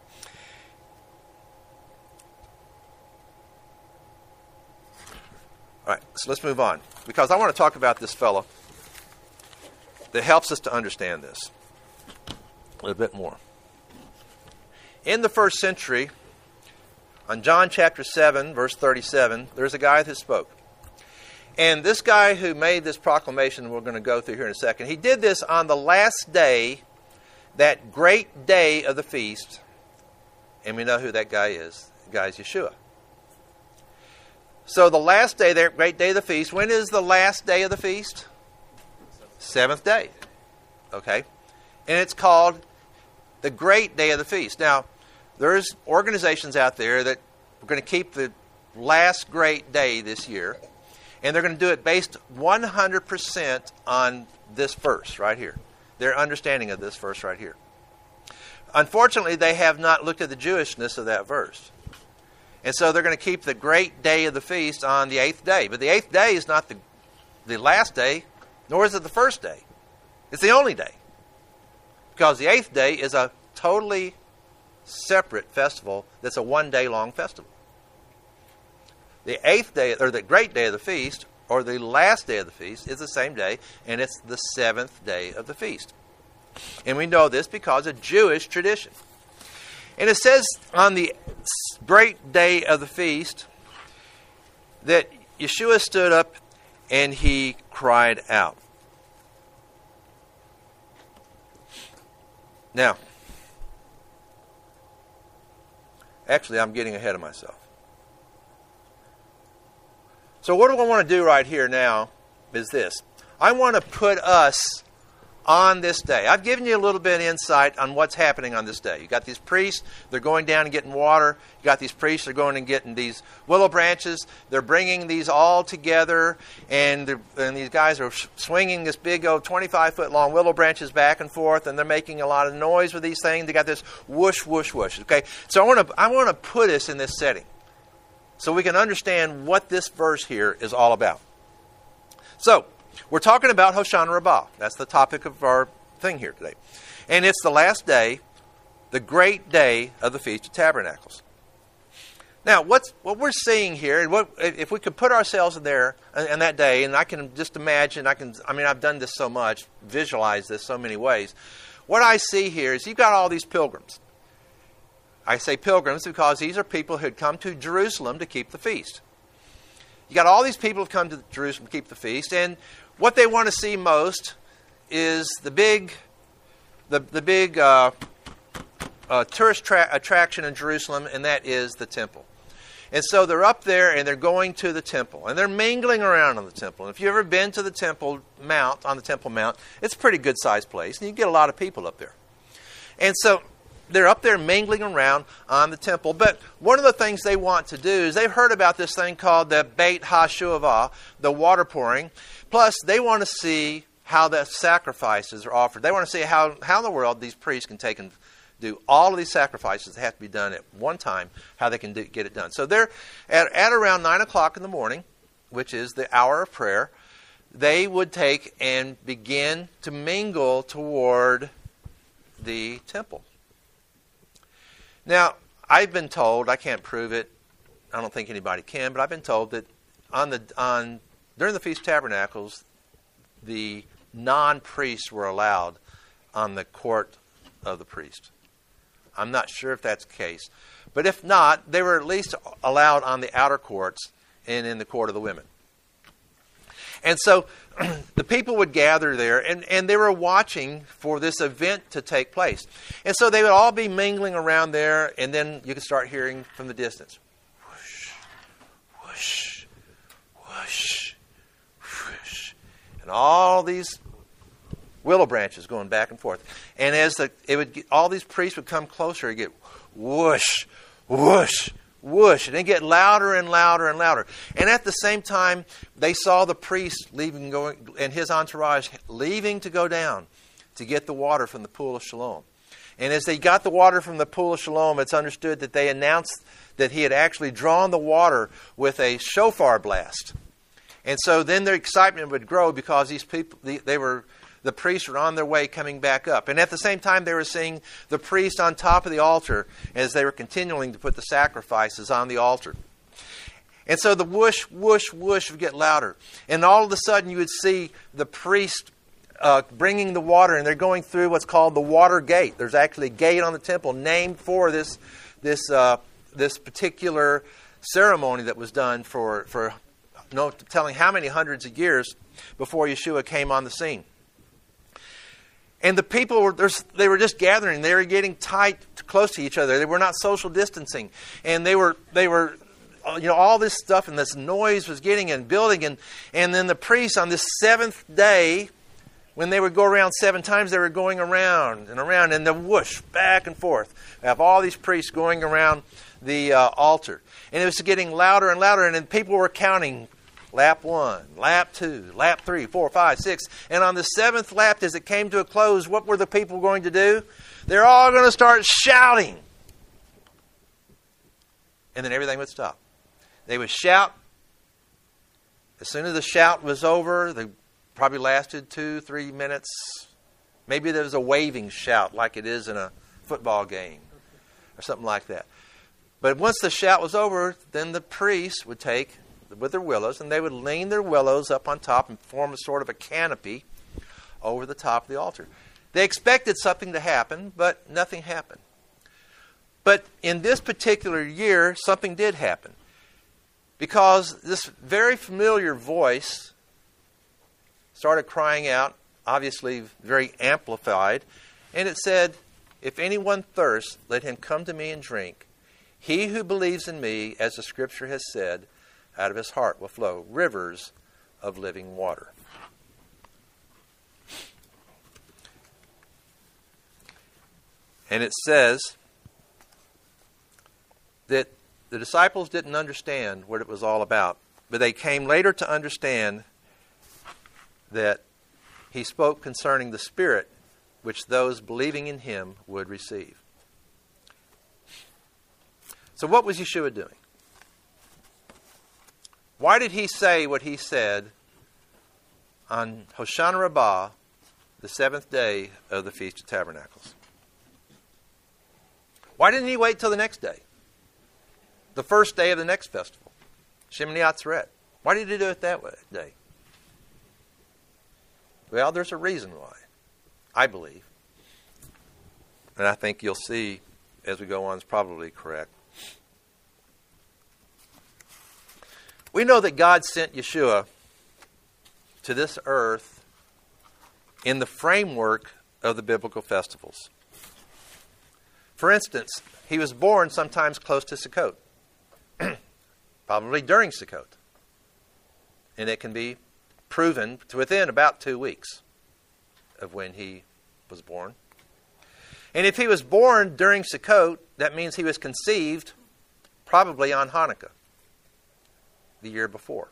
All right, so let's move on, because I want to talk about this fellow that helps us to understand this a little bit more. In the first century, on John chapter 7, verse 37, there's a guy that spoke. And this guy who made this proclamation we're going to go through here in a second, he did this on the last day, that great day of the feast. And we know who that guy is. The guy is Yeshua. So the last day, the great day of the feast. When is the last day of the feast? Seventh day. Okay. And it's called the great day of the feast. Now, there's organizations out there that are going to keep the last great day this year. And they're going to do it based 100% on this verse right here. Their understanding of this verse right here. Unfortunately, they have not looked at the Jewishness of that verse. And so they're going to keep the great day of the feast on the 8th day. But the 8th day is not the last day, nor is it the first day. It's the only day. Because the 8th day is a totally separate festival that's a one-day long festival. The 8th day, or the great day of the feast, or the last day of the feast, is the same day, and it's the 7th day of the feast. And we know this because of Jewish tradition. And it says on the great day of the feast that Yeshua stood up and he cried out. Now, actually, I'm getting ahead of myself. So what do I want to do right here now is this. I want to put us on this day. I've given you a little bit of insight on what's happening on this day. You got these priests, they're going down and getting water. You got these priests, they're going and getting these willow branches. They're bringing these all together, and these guys are swinging this big old 25-foot long willow branches back and forth, and they're making a lot of noise with these things. They got this whoosh, whoosh, whoosh. Okay, so I want to put us in this setting so we can understand what this verse here is all about. So, we're talking about Hoshana Rabbah. That's the topic of our thing here today. And it's the last day, the great day of the Feast of Tabernacles. Now, what we're seeing here, and if we could put ourselves in there in that day, and I can just imagine, I've done this so much, visualize this so many ways. What I see here is you've got all these pilgrims. I say pilgrims because these are people who had come to Jerusalem to keep the feast. You got all these people who come to Jerusalem to keep the feast, and what they want to see most is the big tourist attraction in Jerusalem, and that is the temple. And so they're up there, and they're going to the temple, and they're mingling around on the temple. And if you've ever been to the Temple Mount, it's a pretty good-sized place, and you get a lot of people up there. And so they're up there mingling around on the temple. But one of the things they want to do is they've heard about this thing called the Beit HaShuavah, the water pouring. Plus, they want to see how the sacrifices are offered. They want to see how in the world these priests can take and do all of these sacrifices that have to be done at one time, how they can get it done. So they're at around 9 o'clock in the morning, which is the hour of prayer, they would take and begin to mingle toward the temple. Now, I've been told, I can't prove it, I don't think anybody can, but I've been told that during the Feast of Tabernacles, the non-priests were allowed on the court of the priest. I'm not sure if that's the case. But if not, they were at least allowed on the outer courts and in the court of the women. And so the people would gather there, and they were watching for this event to take place. And so they would all be mingling around there, and then you could start hearing from the distance, whoosh, whoosh, whoosh, whoosh, and all these willow branches going back and forth. And as all these priests would come closer, it'd get whoosh, whoosh, whoosh, and they get louder and louder and louder. And at the same time, they saw the priest and his entourage leaving to go down to get the water from the pool of Siloam. And as they got the water from the pool of Siloam, it's understood that they announced that he had actually drawn the water with a shofar blast. And so then their excitement would grow because these people, the priests were on their way coming back up. And at the same time, they were seeing the priest on top of the altar as they were continuing to put the sacrifices on the altar. And so the whoosh, whoosh, whoosh would get louder. And all of a sudden, you would see the priest bringing the water, and they're going through what's called the water gate. There's actually a gate on the temple named for this particular ceremony that was done for no telling how many hundreds of years before Yeshua came on the scene. And the people were just gathering. They were getting tight, close to each other. They were not social distancing, and they were all this stuff and this noise was getting and building, and then the priests on this seventh day, when they would go around 7 times, they were going around and around, and the whoosh back and forth. We have all these priests going around the altar, and it was getting louder and louder, and then people were counting. Lap 1, lap 2, lap 3, 4, 5, 6. And on the 7th lap, as it came to a close, what were the people going to do? They're all going to start shouting. And then everything would stop. They would shout. As soon as the shout was over, they probably lasted 2-3 minutes. Maybe there was a waving shout like it is in a football game or something like that. But once the shout was over, then the priests would take with their willows, and they would lean their willows up on top and form a sort of a canopy over the top of the altar. They expected something to happen, but nothing happened. But in this particular year, something did happen. Because this very familiar voice started crying out, obviously very amplified, and it said, "If anyone thirsts, let him come to me and drink. He who believes in me, as the Scripture has said, out of his heart will flow rivers of living water." And it says that the disciples didn't understand what it was all about, but they came later to understand that he spoke concerning the Spirit which those believing in him would receive. So what was Yeshua doing? Why did he say what he said on Hoshana Rabbah, the 7th day of the Feast of Tabernacles? Why didn't he wait till the next day? The first day of the next festival, Shemini Atzeret. Why did he do it that day? Well, there's a reason why, I believe. And I think you'll see as we go on it's probably correct. We know that God sent Yeshua to this earth in the framework of the biblical festivals. For instance, he was born sometimes close to Sukkot, probably during Sukkot. And it can be proven to within about 2 weeks of when he was born. And if he was born during Sukkot, that means he was conceived probably on Hanukkah, the year before.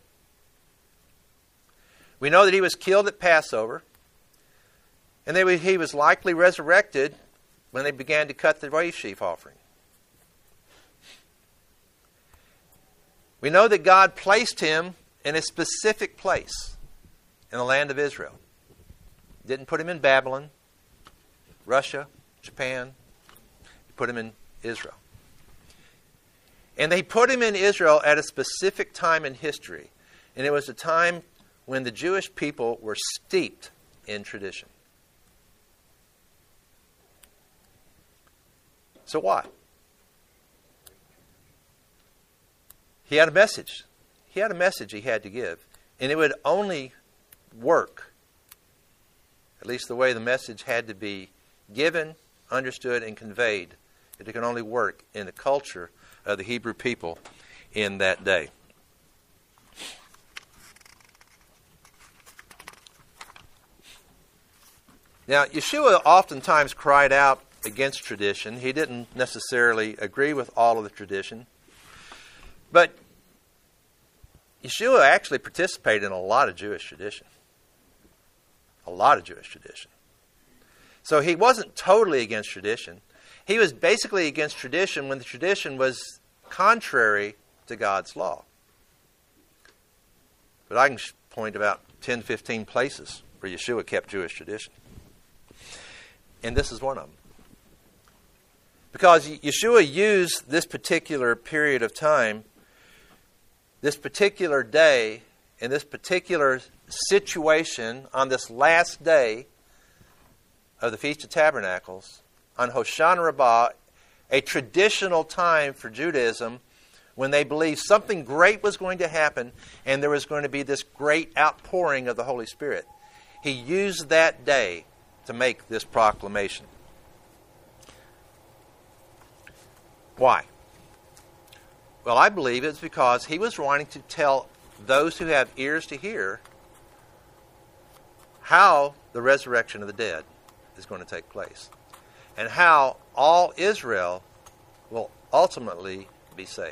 We know that he was killed at Passover, and he was likely resurrected when they began to cut the wave sheaf offering. We know that God placed him in a specific place in the land of Israel. Didn't put him in Babylon, Russia, Japan. He put him in Israel. And they put him in Israel at a specific time in history. And it was a time when the Jewish people were steeped in tradition. So why? He had a message. He had a message he had to give. And it would only work, at least the way the message had to be given, understood, and conveyed. It can only work in the culture of the Hebrew people in that day. Now, Yeshua oftentimes cried out against tradition. He didn't necessarily agree with all of the tradition. But Yeshua actually participated in a lot of Jewish tradition. A lot of Jewish tradition. So he wasn't totally against tradition. He was basically against tradition when the tradition was contrary to God's law. But I can point about 10, 15 places where Yeshua kept Jewish tradition. And this is one of them. Because Yeshua used this particular period of time, this particular day, in this particular situation on this last day of the Feast of Tabernacles, on Hoshana Rabbah, a traditional time for Judaism when they believed something great was going to happen and there was going to be this great outpouring of the Holy Spirit. He used that day to make this proclamation. Why? Well, I believe it's because he was wanting to tell those who have ears to hear how the resurrection of the dead is going to take place and how all Israel will ultimately be saved.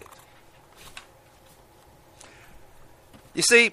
You see,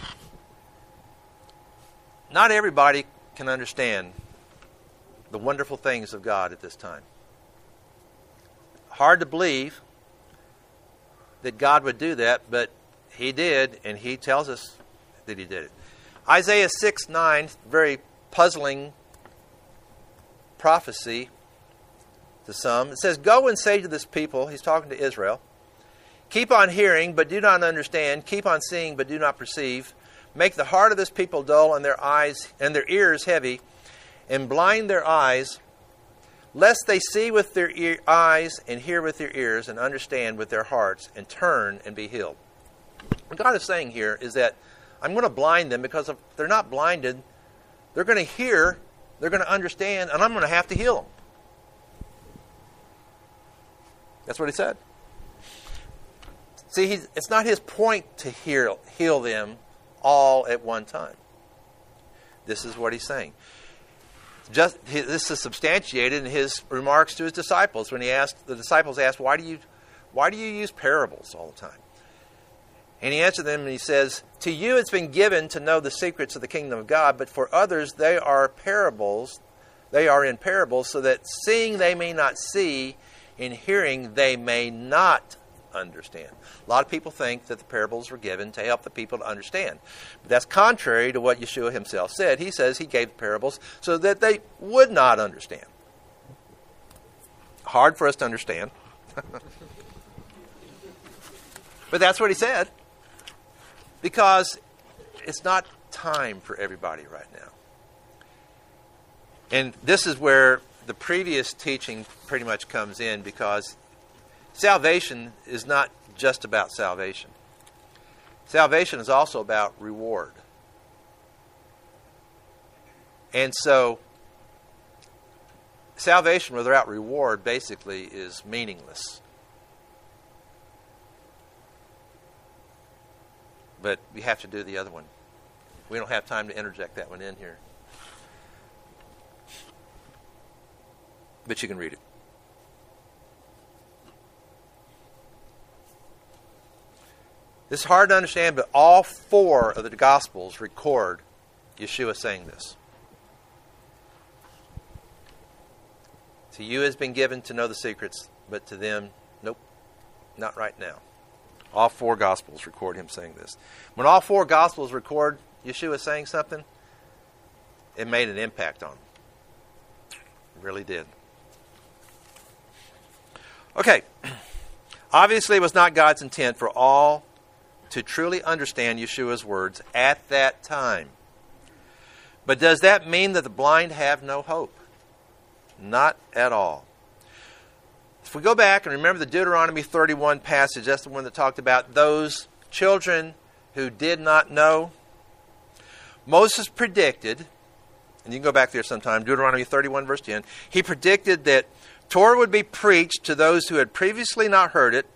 not everybody can understand the wonderful things of God at this time. Hard to believe that God would do that, but He did, and He tells us that He did it. Isaiah 6:9, very puzzling prophecy to some. It says, "Go and say to this people," he's talking to Israel, "keep on hearing, but do not understand. Keep on seeing, but do not perceive. Make the heart of this people dull and their eyes and their ears heavy, and blind their eyes, lest they see with their eyes and hear with their ears and understand with their hearts and turn and be healed." What God is saying here is that I'm going to blind them because if they're not blinded, they're going to hear, they're going to understand, and I'm going to have to heal them. That's what He said. See, it's not His point to heal them all at one time. This is what He's saying. This is substantiated in His remarks to His disciples when the disciples asked, why do you use parables all the time? And He answered them and He says, "To you it's been given to know the secrets of the kingdom of God, but for others they are parables. They are in parables, so that seeing they may not see, and hearing they may not understand." A lot of people think that the parables were given to help the people to understand. But that's contrary to what Yeshua Himself said. He says He gave the parables so that they would not understand. Hard for us to understand. But that's what He said. Because it's not time for everybody right now. And this is where the previous teaching pretty much comes in, because salvation is not just about salvation. Salvation is also about reward. And so, salvation without reward basically is meaningless. But we have to do the other one. We don't have time to interject that one in here. But you can read it. This is hard to understand, but all four of the Gospels record Yeshua saying this. To you has been given to know the secrets, but to them, nope, not right now. All four Gospels record Him saying this. When all four Gospels record Yeshua saying something, it made an impact on them. It really did. Okay. Obviously, it was not God's intent for all to truly understand Yeshua's words at that time. But does that mean that the blind have no hope? Not at all. If we go back and remember the Deuteronomy 31 passage, that's the one that talked about those children who did not know. Moses predicted, and you can go back there sometime, Deuteronomy 31 verse 10, he predicted that Torah would be preached to those who had previously not heard it.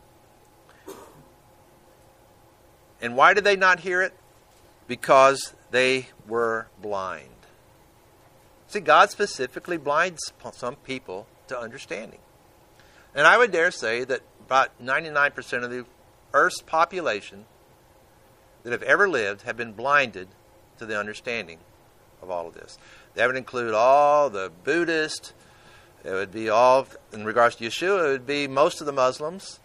And why did they not hear it? Because they were blind. See, God specifically blinds some people to understanding. And I would dare say that about 99% of the Earth's population that have ever lived have been blinded to the understanding of all of this. That would include all the Buddhists. It would be all, in regards to Yeshua, it would be most of the Muslims.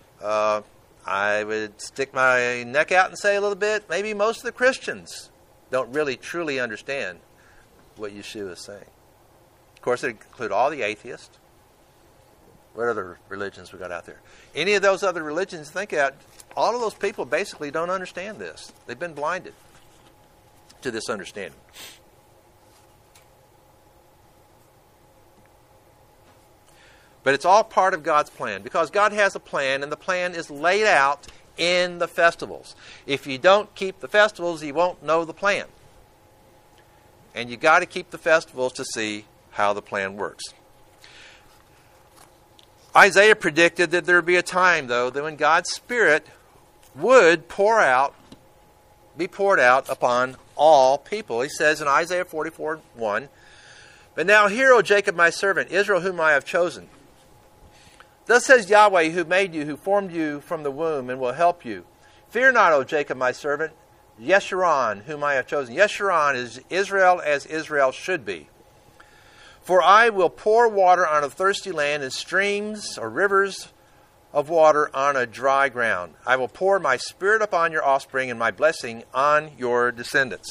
I would stick my neck out and say a little bit, maybe most of the Christians don't really truly understand what Yeshua is saying. Of course, it would include all the atheists. What other religions we got out there? Any of those other religions, think out, all of those people basically don't understand this. They've been blinded to this understanding. But it's all part of God's plan, because God has a plan, and the plan is laid out in the festivals. If you don't keep the festivals, you won't know the plan. And you got to keep the festivals to see how the plan works. Isaiah predicted that there would be a time, though, that when God's Spirit would be poured out upon all people. He says in Isaiah 44:1, "But now hear, O Jacob my servant, Israel whom I have chosen. Thus says Yahweh, who made you, who formed you from the womb, and will help you. Fear not, O Jacob my servant, Yeshurun, whom I have chosen." Yeshurun is Israel as Israel should be. "For I will pour water on a thirsty land, and streams or rivers of water on a dry ground. I will pour my Spirit upon your offspring, and my blessing on your descendants."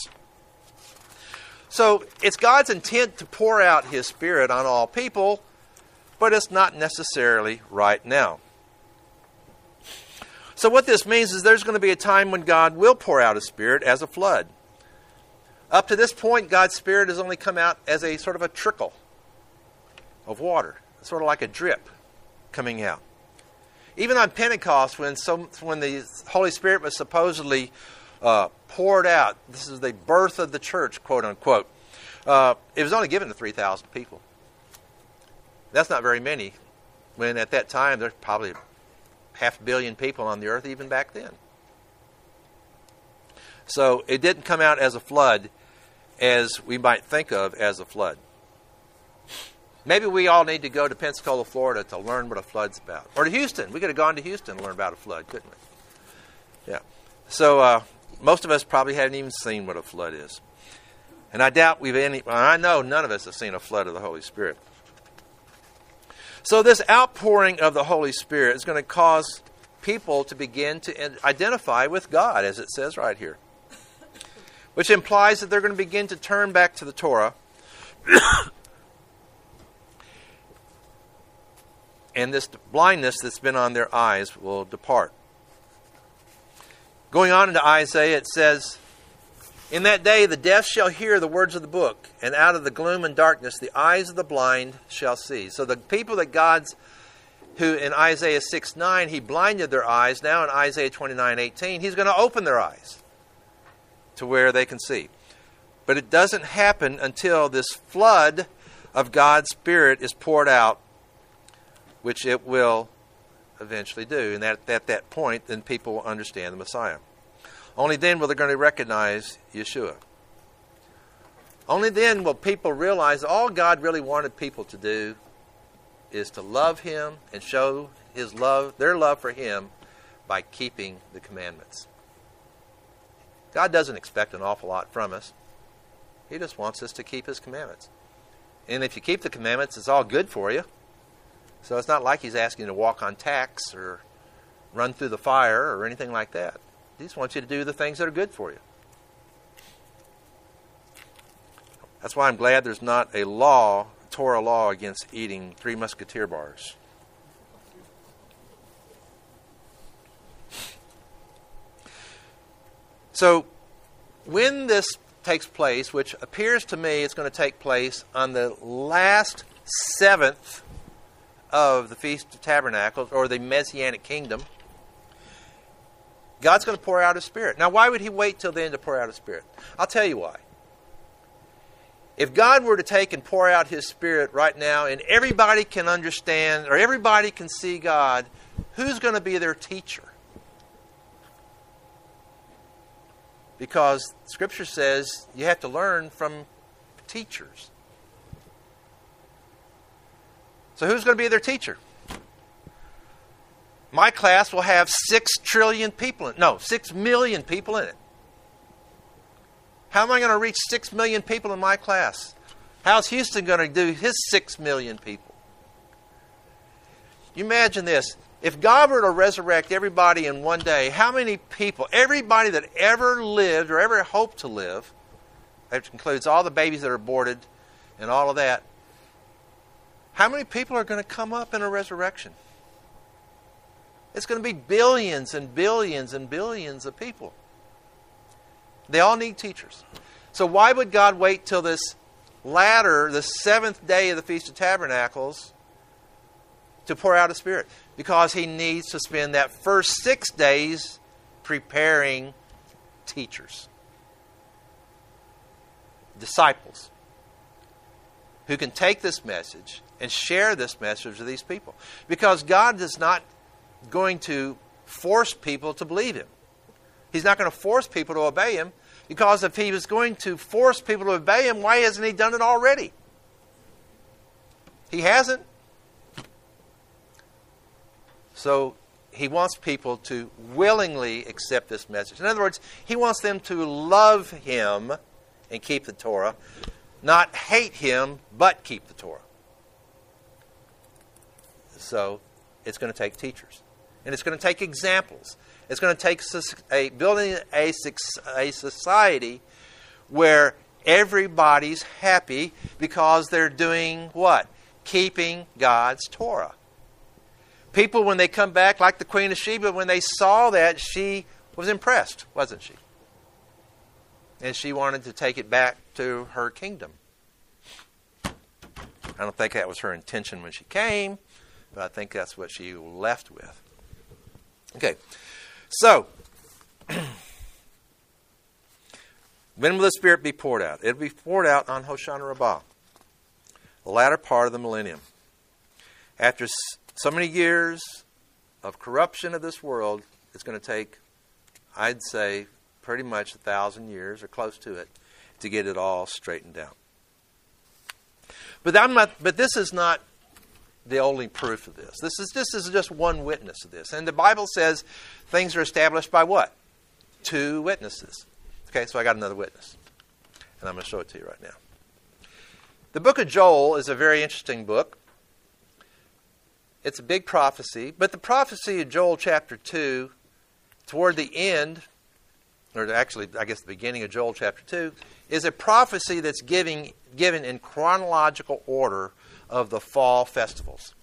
So it's God's intent to pour out His Spirit on all people, but it's not necessarily right now. So what this means is there's going to be a time when God will pour out His Spirit as a flood. Up to this point, God's Spirit has only come out as a sort of a trickle of water, sort of like a drip coming out. Even on Pentecost, when the Holy Spirit was supposedly poured out, this is the birth of the church, quote unquote, it was only given to 3,000 people. That's not very many, when at that time there's probably 500 million people on the earth even back then. So it didn't come out as a flood as we might think of as a flood. Maybe we all need to go to Pensacola, Florida to learn what a flood's about. Or to Houston. We could have gone to Houston to learn about a flood, couldn't we? Yeah. So most of us probably haven't even seen what a flood is. And I doubt I know none of us have seen a flood of the Holy Spirit. So this outpouring of the Holy Spirit is going to cause people to begin to identify with God, as it says right here. Which implies that they're going to begin to turn back to the Torah. And this blindness that's been on their eyes will depart. Going on into Isaiah, it says, "In that day the deaf shall hear the words of the book, and out of the gloom and darkness the eyes of the blind shall see." So the people that who in Isaiah 6:9, He blinded their eyes, now in Isaiah 29:18, He's going to open their eyes to where they can see. But it doesn't happen until this flood of God's Spirit is poured out, which it will eventually do. And at that point, then people will understand the Messiah. Only then will they going to recognize Yeshua. Only then will people realize all God really wanted people to do is to love Him and show their love for Him by keeping the commandments. God doesn't expect an awful lot from us. He just wants us to keep His commandments. And if you keep the commandments, it's all good for you. So it's not like He's asking you to walk on tacks or run through the fire or anything like that. He just wants you to do the things that are good for you. That's why I'm glad there's not a Torah law against eating Three Musketeer bars. So when this takes place, which appears to me it's going to take place on the last 7th of the Feast of Tabernacles, or the Messianic Kingdom, God's going to pour out His Spirit. Now, why would He wait till then to pour out His Spirit? I'll tell you why. If God were to take and pour out His Spirit right now, and everybody can understand, or everybody can see God, who's going to be their teacher? Because Scripture says you have to learn from teachers. So who's going to be their teacher? My class will have 6 million people in it. How am I going to reach 6 million people in my class? How's Houston going to do his 6 million people? You imagine this. If God were to resurrect everybody in one day, how many people, everybody that ever lived or ever hoped to live, that includes all the babies that are aborted and all of that, how many people are going to come up in a resurrection? It's going to be billions and billions and billions of people. They all need teachers. So why would God wait till this latter, the 7th day of the Feast of Tabernacles, to pour out His Spirit? Because He needs to spend that first 6 days preparing teachers, disciples, who can take this message and share this message with these people. Because God is not going to force people to believe Him. He's not going to force people to obey Him, because if He was going to force people to obey Him, why hasn't He done it already? He hasn't. So He wants people to willingly accept this message. In other words, He wants them to love Him and keep the Torah, not hate Him but keep the Torah. So it's going to take teachers. And it's going to take examples. It's going to take building a society where everybody's happy because they're doing what? Keeping God's Torah. People, when they come back, like the Queen of Sheba, when they saw that, she was impressed, wasn't she? And she wanted to take it back to her kingdom. I don't think that was her intention when she came, but I think that's what she left with. Okay, so when will the Spirit be poured out? It'll be poured out on Hoshana Rabbah, the latter part of the millennium. After so many years of corruption of this world, it's going to take, I'd say, pretty much 1,000 years or close to it to get it all straightened out. But this is not the only proof of this. This is just one witness of this. And the Bible says things are established by what? 2 witnesses. Okay, so I got another witness. And I'm going to show it to you right now. The book of Joel is a very interesting book. It's a big prophecy. But the prophecy of Joel chapter 2, toward the end, or actually, I guess the beginning of Joel chapter 2, is a prophecy that's given in chronological order of the fall festivals.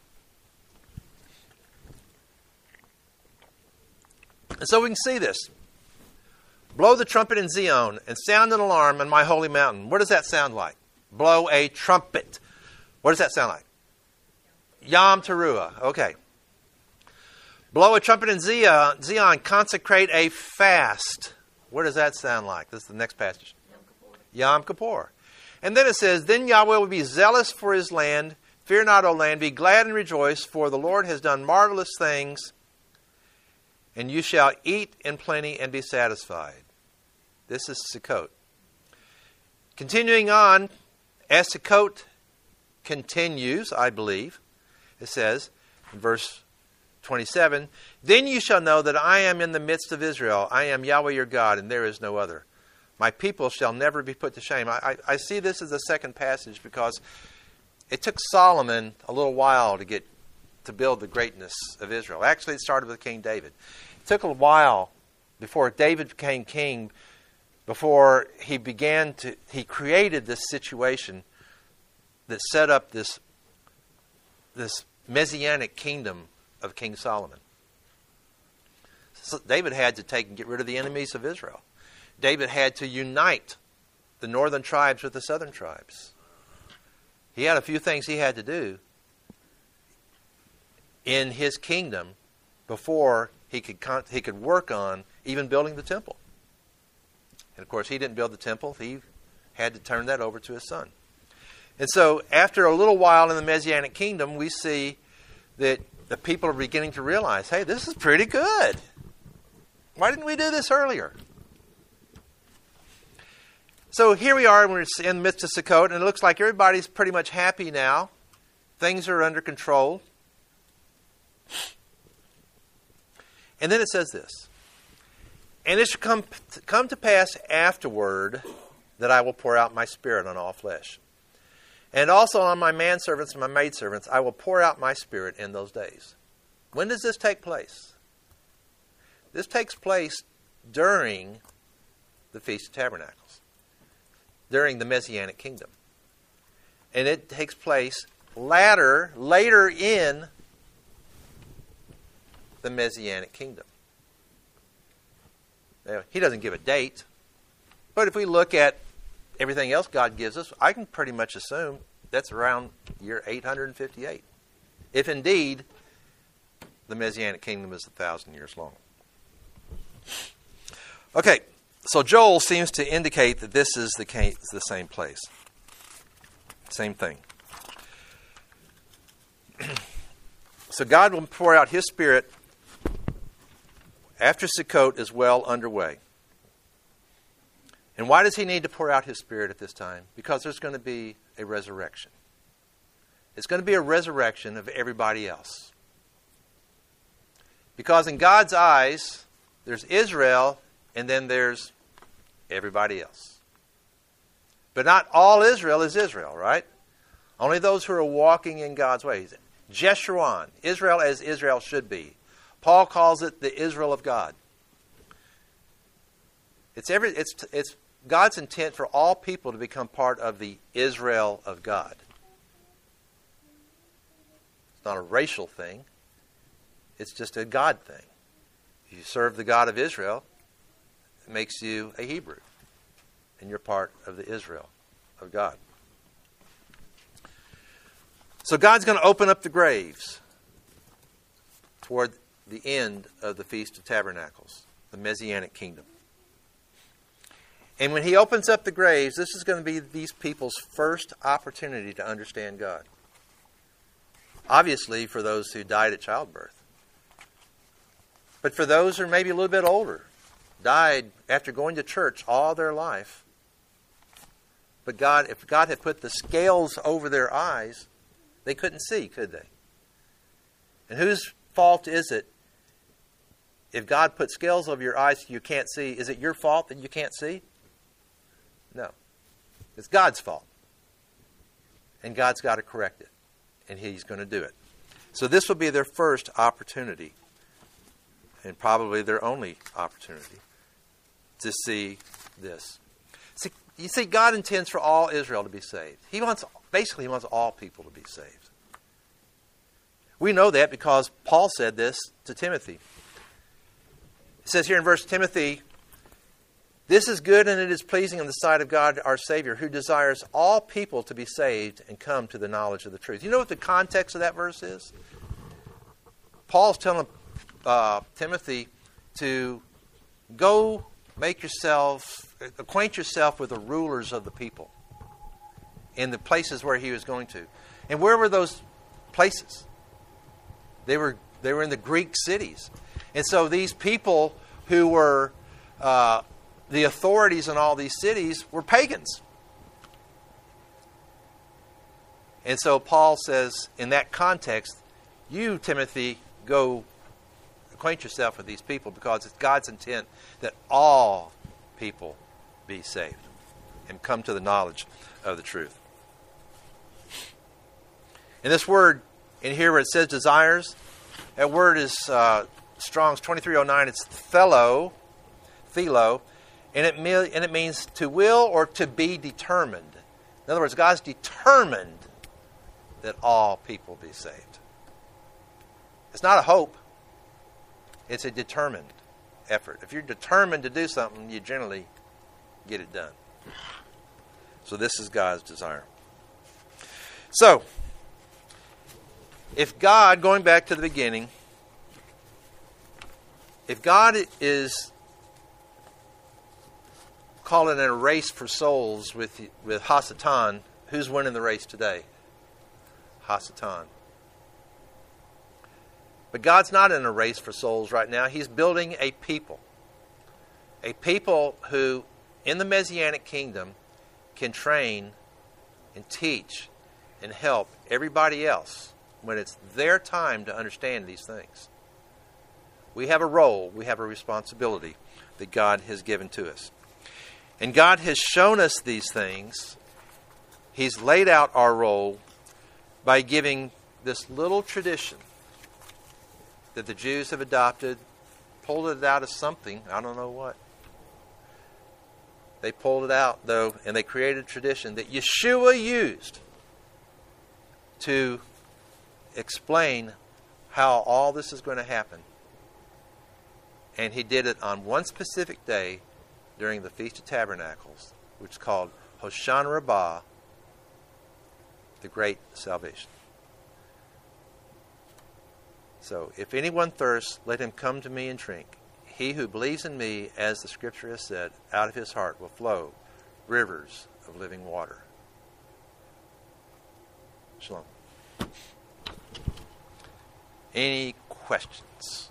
And so we can see this. Blow the trumpet in Zion and sound an alarm on my holy mountain. What does that sound like? Blow a trumpet. What does that sound like? Yom Teruah. Okay. Blow a trumpet in Zion. Consecrate a fast. What does that sound like? This is the next passage. Yom Kippur. And then it says, then Yahweh will be zealous for His land. Fear not, O land. Be glad and rejoice, for the Lord has done marvelous things. And you shall eat in plenty and be satisfied. This is Sukkot. Continuing on, as Sukkot continues, I believe, it says in verse 27, then you shall know that I am in the midst of Israel. I am Yahweh your God, and there is no other. My people shall never be put to shame. I see this as the second passage because it took Solomon a little while to build the greatness of Israel. Actually, it started with King David. It took a while before David became king, before he created this situation that set up this messianic kingdom of King Solomon. So David had to get rid of the enemies of Israel. David had to unite the northern tribes with the southern tribes. He had a few things he had to do in his kingdom before he could work on even building the temple. And of course, he didn't build the temple. He had to turn that over to his son. And so after a little while in the Messianic kingdom, we see that the people are beginning to realize, hey, this is pretty good. Why didn't we do this earlier? So here we are, we're in the midst of Sukkot, and it looks like everybody's pretty much happy now. Things are under control. And then it says this, and it shall come to pass afterward that I will pour out my Spirit on all flesh. And also on my manservants and my maidservants, I will pour out my Spirit in those days. When does this take place? This takes place during the Feast of Tabernacles, during the Messianic kingdom. And it takes place later in the Messianic kingdom. Now, he doesn't give a date, but if we look at everything else God gives us, I can pretty much assume that's around year 858. If indeed the Messianic kingdom is 1,000 years long. Okay, so Joel seems to indicate that this is the same place. Same thing. So God will pour out His Spirit after Sukkot is well underway. And why does He need to pour out His Spirit at this time? Because there's going to be a resurrection. It's going to be a resurrection of everybody else. Because in God's eyes, there's Israel and then there's everybody else. But not all Israel is Israel, right? Only those who are walking in God's ways. Jeshurun, Israel as Israel should be. Paul calls it the Israel of God. It's God's intent for all people to become part of the Israel of God. It's not a racial thing. It's just a God thing. If you serve the God of Israel, it makes you a Hebrew. And you're part of the Israel of God. So God's going to open up the graves toward the end of the Feast of Tabernacles, the Messianic kingdom. And when He opens up the graves, this is going to be these people's first opportunity to understand God. Obviously, for those who died at childbirth. But for those who are maybe a little bit older, died after going to church all their life. But if God had put the scales over their eyes, they couldn't see, could they? And whose fault is it if God put scales over your eyes you can't see? Is it your fault that you can't see? No. It's God's fault. And God's got to correct it. And He's going to do it. So this will be their first opportunity. And probably their only opportunity to see this. See, you see, God intends for all Israel to be saved. He wants all people to be saved. We know that because Paul said this to Timothy. It says here in verse Timothy, "This is good and it is pleasing in the sight of God our Savior, who desires all people to be saved and come to the knowledge of the truth." You know what the context of that verse is? Paul's telling Timothy to go acquaint yourself with the rulers of the people in the places where he was going to. And where were those places? They were in the Greek cities. And so these people who were the authorities in all these cities were pagans. And so Paul says, in that context, you, Timothy, go acquaint yourself with these people because it's God's intent that all people be saved and come to the knowledge of the truth. And this word in here where it says desires, that word is Strong's 2309. It's thelo, and it means to will or to be determined. In other words, God's determined that all people be saved. It's not a hope. It's a determined effort. If you're determined to do something, you generally get it done. So this is God's desire. So, if God, going back to the beginning, if God is calling it a race for souls with Hasatan, who's winning the race today? Hasatan. But God's not in a race for souls right now. He's building a people. A people who, in the Messianic kingdom, can train and teach and help everybody else when it's their time to understand these things. We have a role, we have a responsibility that God has given to us. And God has shown us these things. He's laid out our role by giving this little tradition that the Jews have adopted, pulled it out of something, I don't know what. They pulled it out, though, and they created a tradition that Yeshua used to explain how all this is going to happen. And he did it on one specific day during the Feast of Tabernacles, which is called Hoshana Rabbah, the Great Salvation. So, if anyone thirsts, let him come to me and drink. He who believes in me, as the Scripture has said, out of his heart will flow rivers of living water. Shalom. Any questions?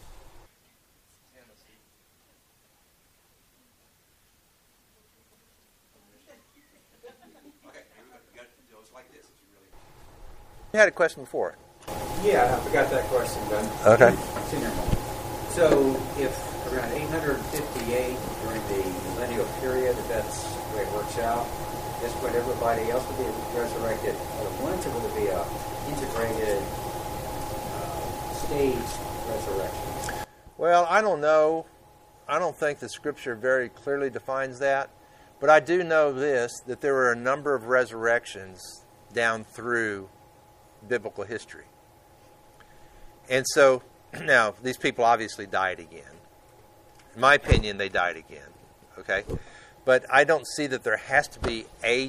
You had a question before. Yeah, I forgot that question, but Okay. it's in your mind. So, if around 858 during the millennial period, if that's the way it works out, that's when everybody else will be resurrected at once, or will it be a integrated, staged resurrection? Well, I don't know. I don't think the Scripture very clearly defines that. But I do know this, that there were a number of resurrections down through biblical history. And so, now, these people obviously died again. In my opinion, they died again. Okay? But I don't see that there has to be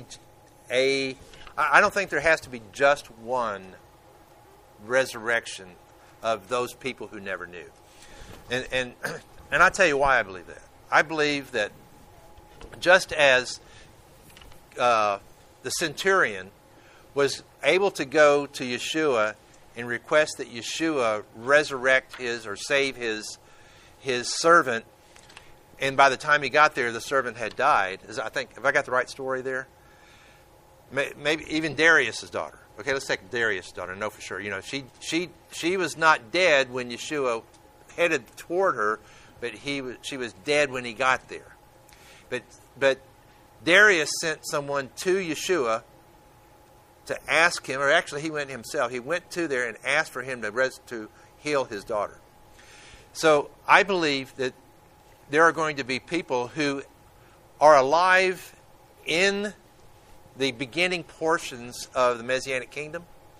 I don't think there has to be just one resurrection of those people who never knew. And I'll tell you why I believe that. I believe that just as the centurion was able to go to Yeshua and request that Yeshua resurrect his or save his servant, and by the time he got there, the servant had died. I think, have I got the right story there? Maybe even Darius' daughter. Okay, let's take Darius' daughter. I know for sure. You know, she was not dead when Yeshua headed toward her, but she was dead when he got there. But Darius sent someone to Yeshua to ask him, or actually he went himself. He went to there and asked for him to heal his daughter. So I believe that there are going to be people who are alive in the beginning portions of the Messianic kingdom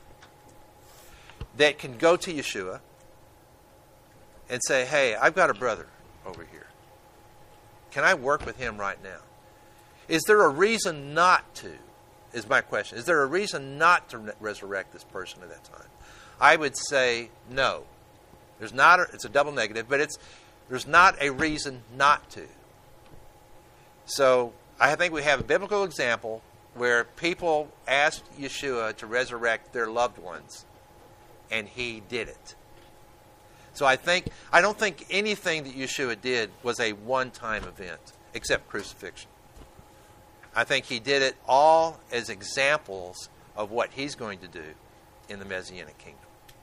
that can go to Yeshua and say, hey, I've got a brother over here. Can I work with him right now? Is there a reason not to? Is my question. Is there a reason not to resurrect this person at that time? I would say no. There's not. It's a double negative, but there's not a reason not to. So I think we have a biblical example where people asked Yeshua to resurrect their loved ones, and he did it. So I don't think anything that Yeshua did was a one-time event, except crucifixion. I think he did it all as examples of what he's going to do in the Messianic kingdom.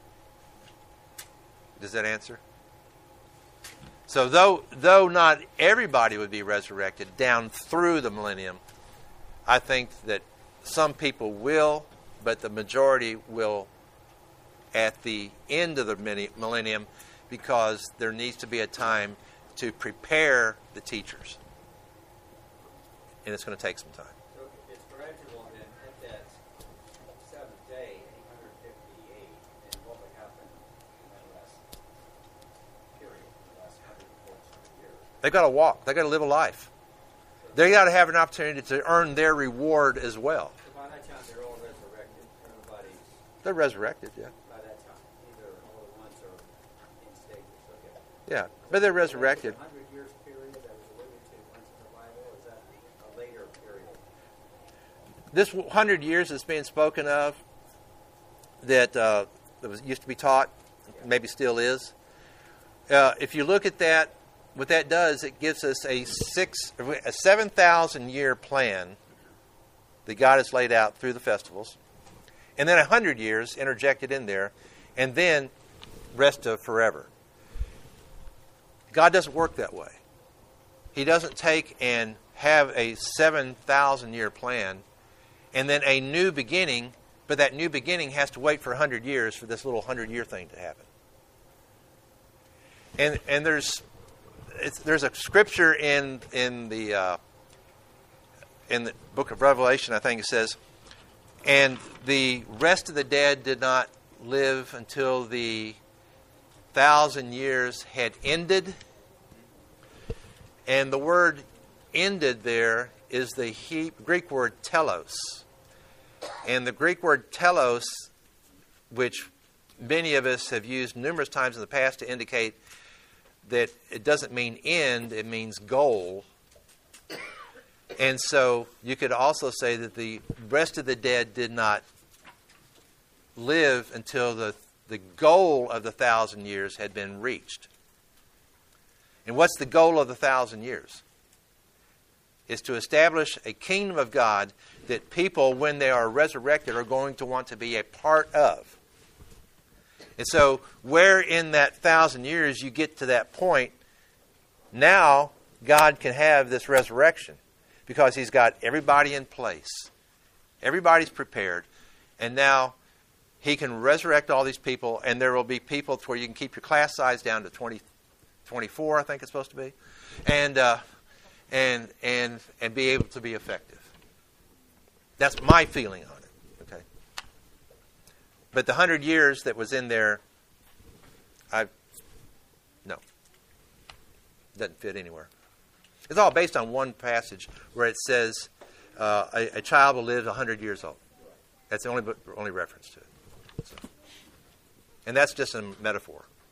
Does that answer? So though not everybody would be resurrected down through the millennium, I think that some people will, but the majority will at the end of the millennium, because there needs to be a time to prepare the teachers. And it's going to take some time. So it's gradual, and at that seventh day, 858, and what would happen in that last period, the last 140 years? They've got to walk. They've got to live a life. They've got to have an opportunity to earn their reward as well. So by that time, they're all resurrected. Everybody's... They're resurrected, yeah. By that time, either all at once or in stages. Okay. Yeah, but they're resurrected. 100 years period that was alluded to once in the Bible, is that a later period? This 100 years that's being spoken of, that used to be taught, maybe still is. If you look at that, what that does, it gives us a 7,000-year plan that God has laid out through the festivals, and then 100 years interjected in there, and then rest of forever. God doesn't work that way. He doesn't take and have a 7,000-year plan and then a new beginning, but that new beginning has to wait for 100 years for this little 100-year thing to happen. And there's a scripture in the book of Revelation, I think it says, and the rest of the dead did not live until the 1,000 years had ended. And the word ended there is the Greek word telos. And the Greek word telos, which many of us have used numerous times in the past to indicate that it doesn't mean end, it means goal. And so you could also say that the rest of the dead did not live until the goal of the 1,000 years had been reached. And what's the goal of the 1,000 years? Is to establish a kingdom of God that people, when they are resurrected, are going to want to be a part of. And so, where in that 1,000 years you get to that point, now God can have this resurrection because He's got everybody in place. Everybody's prepared. And now He can resurrect all these people, and there will be people where you can keep your class size down to 24, I think it's supposed to be, and be able to be effective. That's my feeling on it. Okay. But the 100 years that was in there, no, doesn't fit anywhere. It's all based on one passage where it says a child will live 100 years old. That's the only reference to it. So. And that's just a metaphor.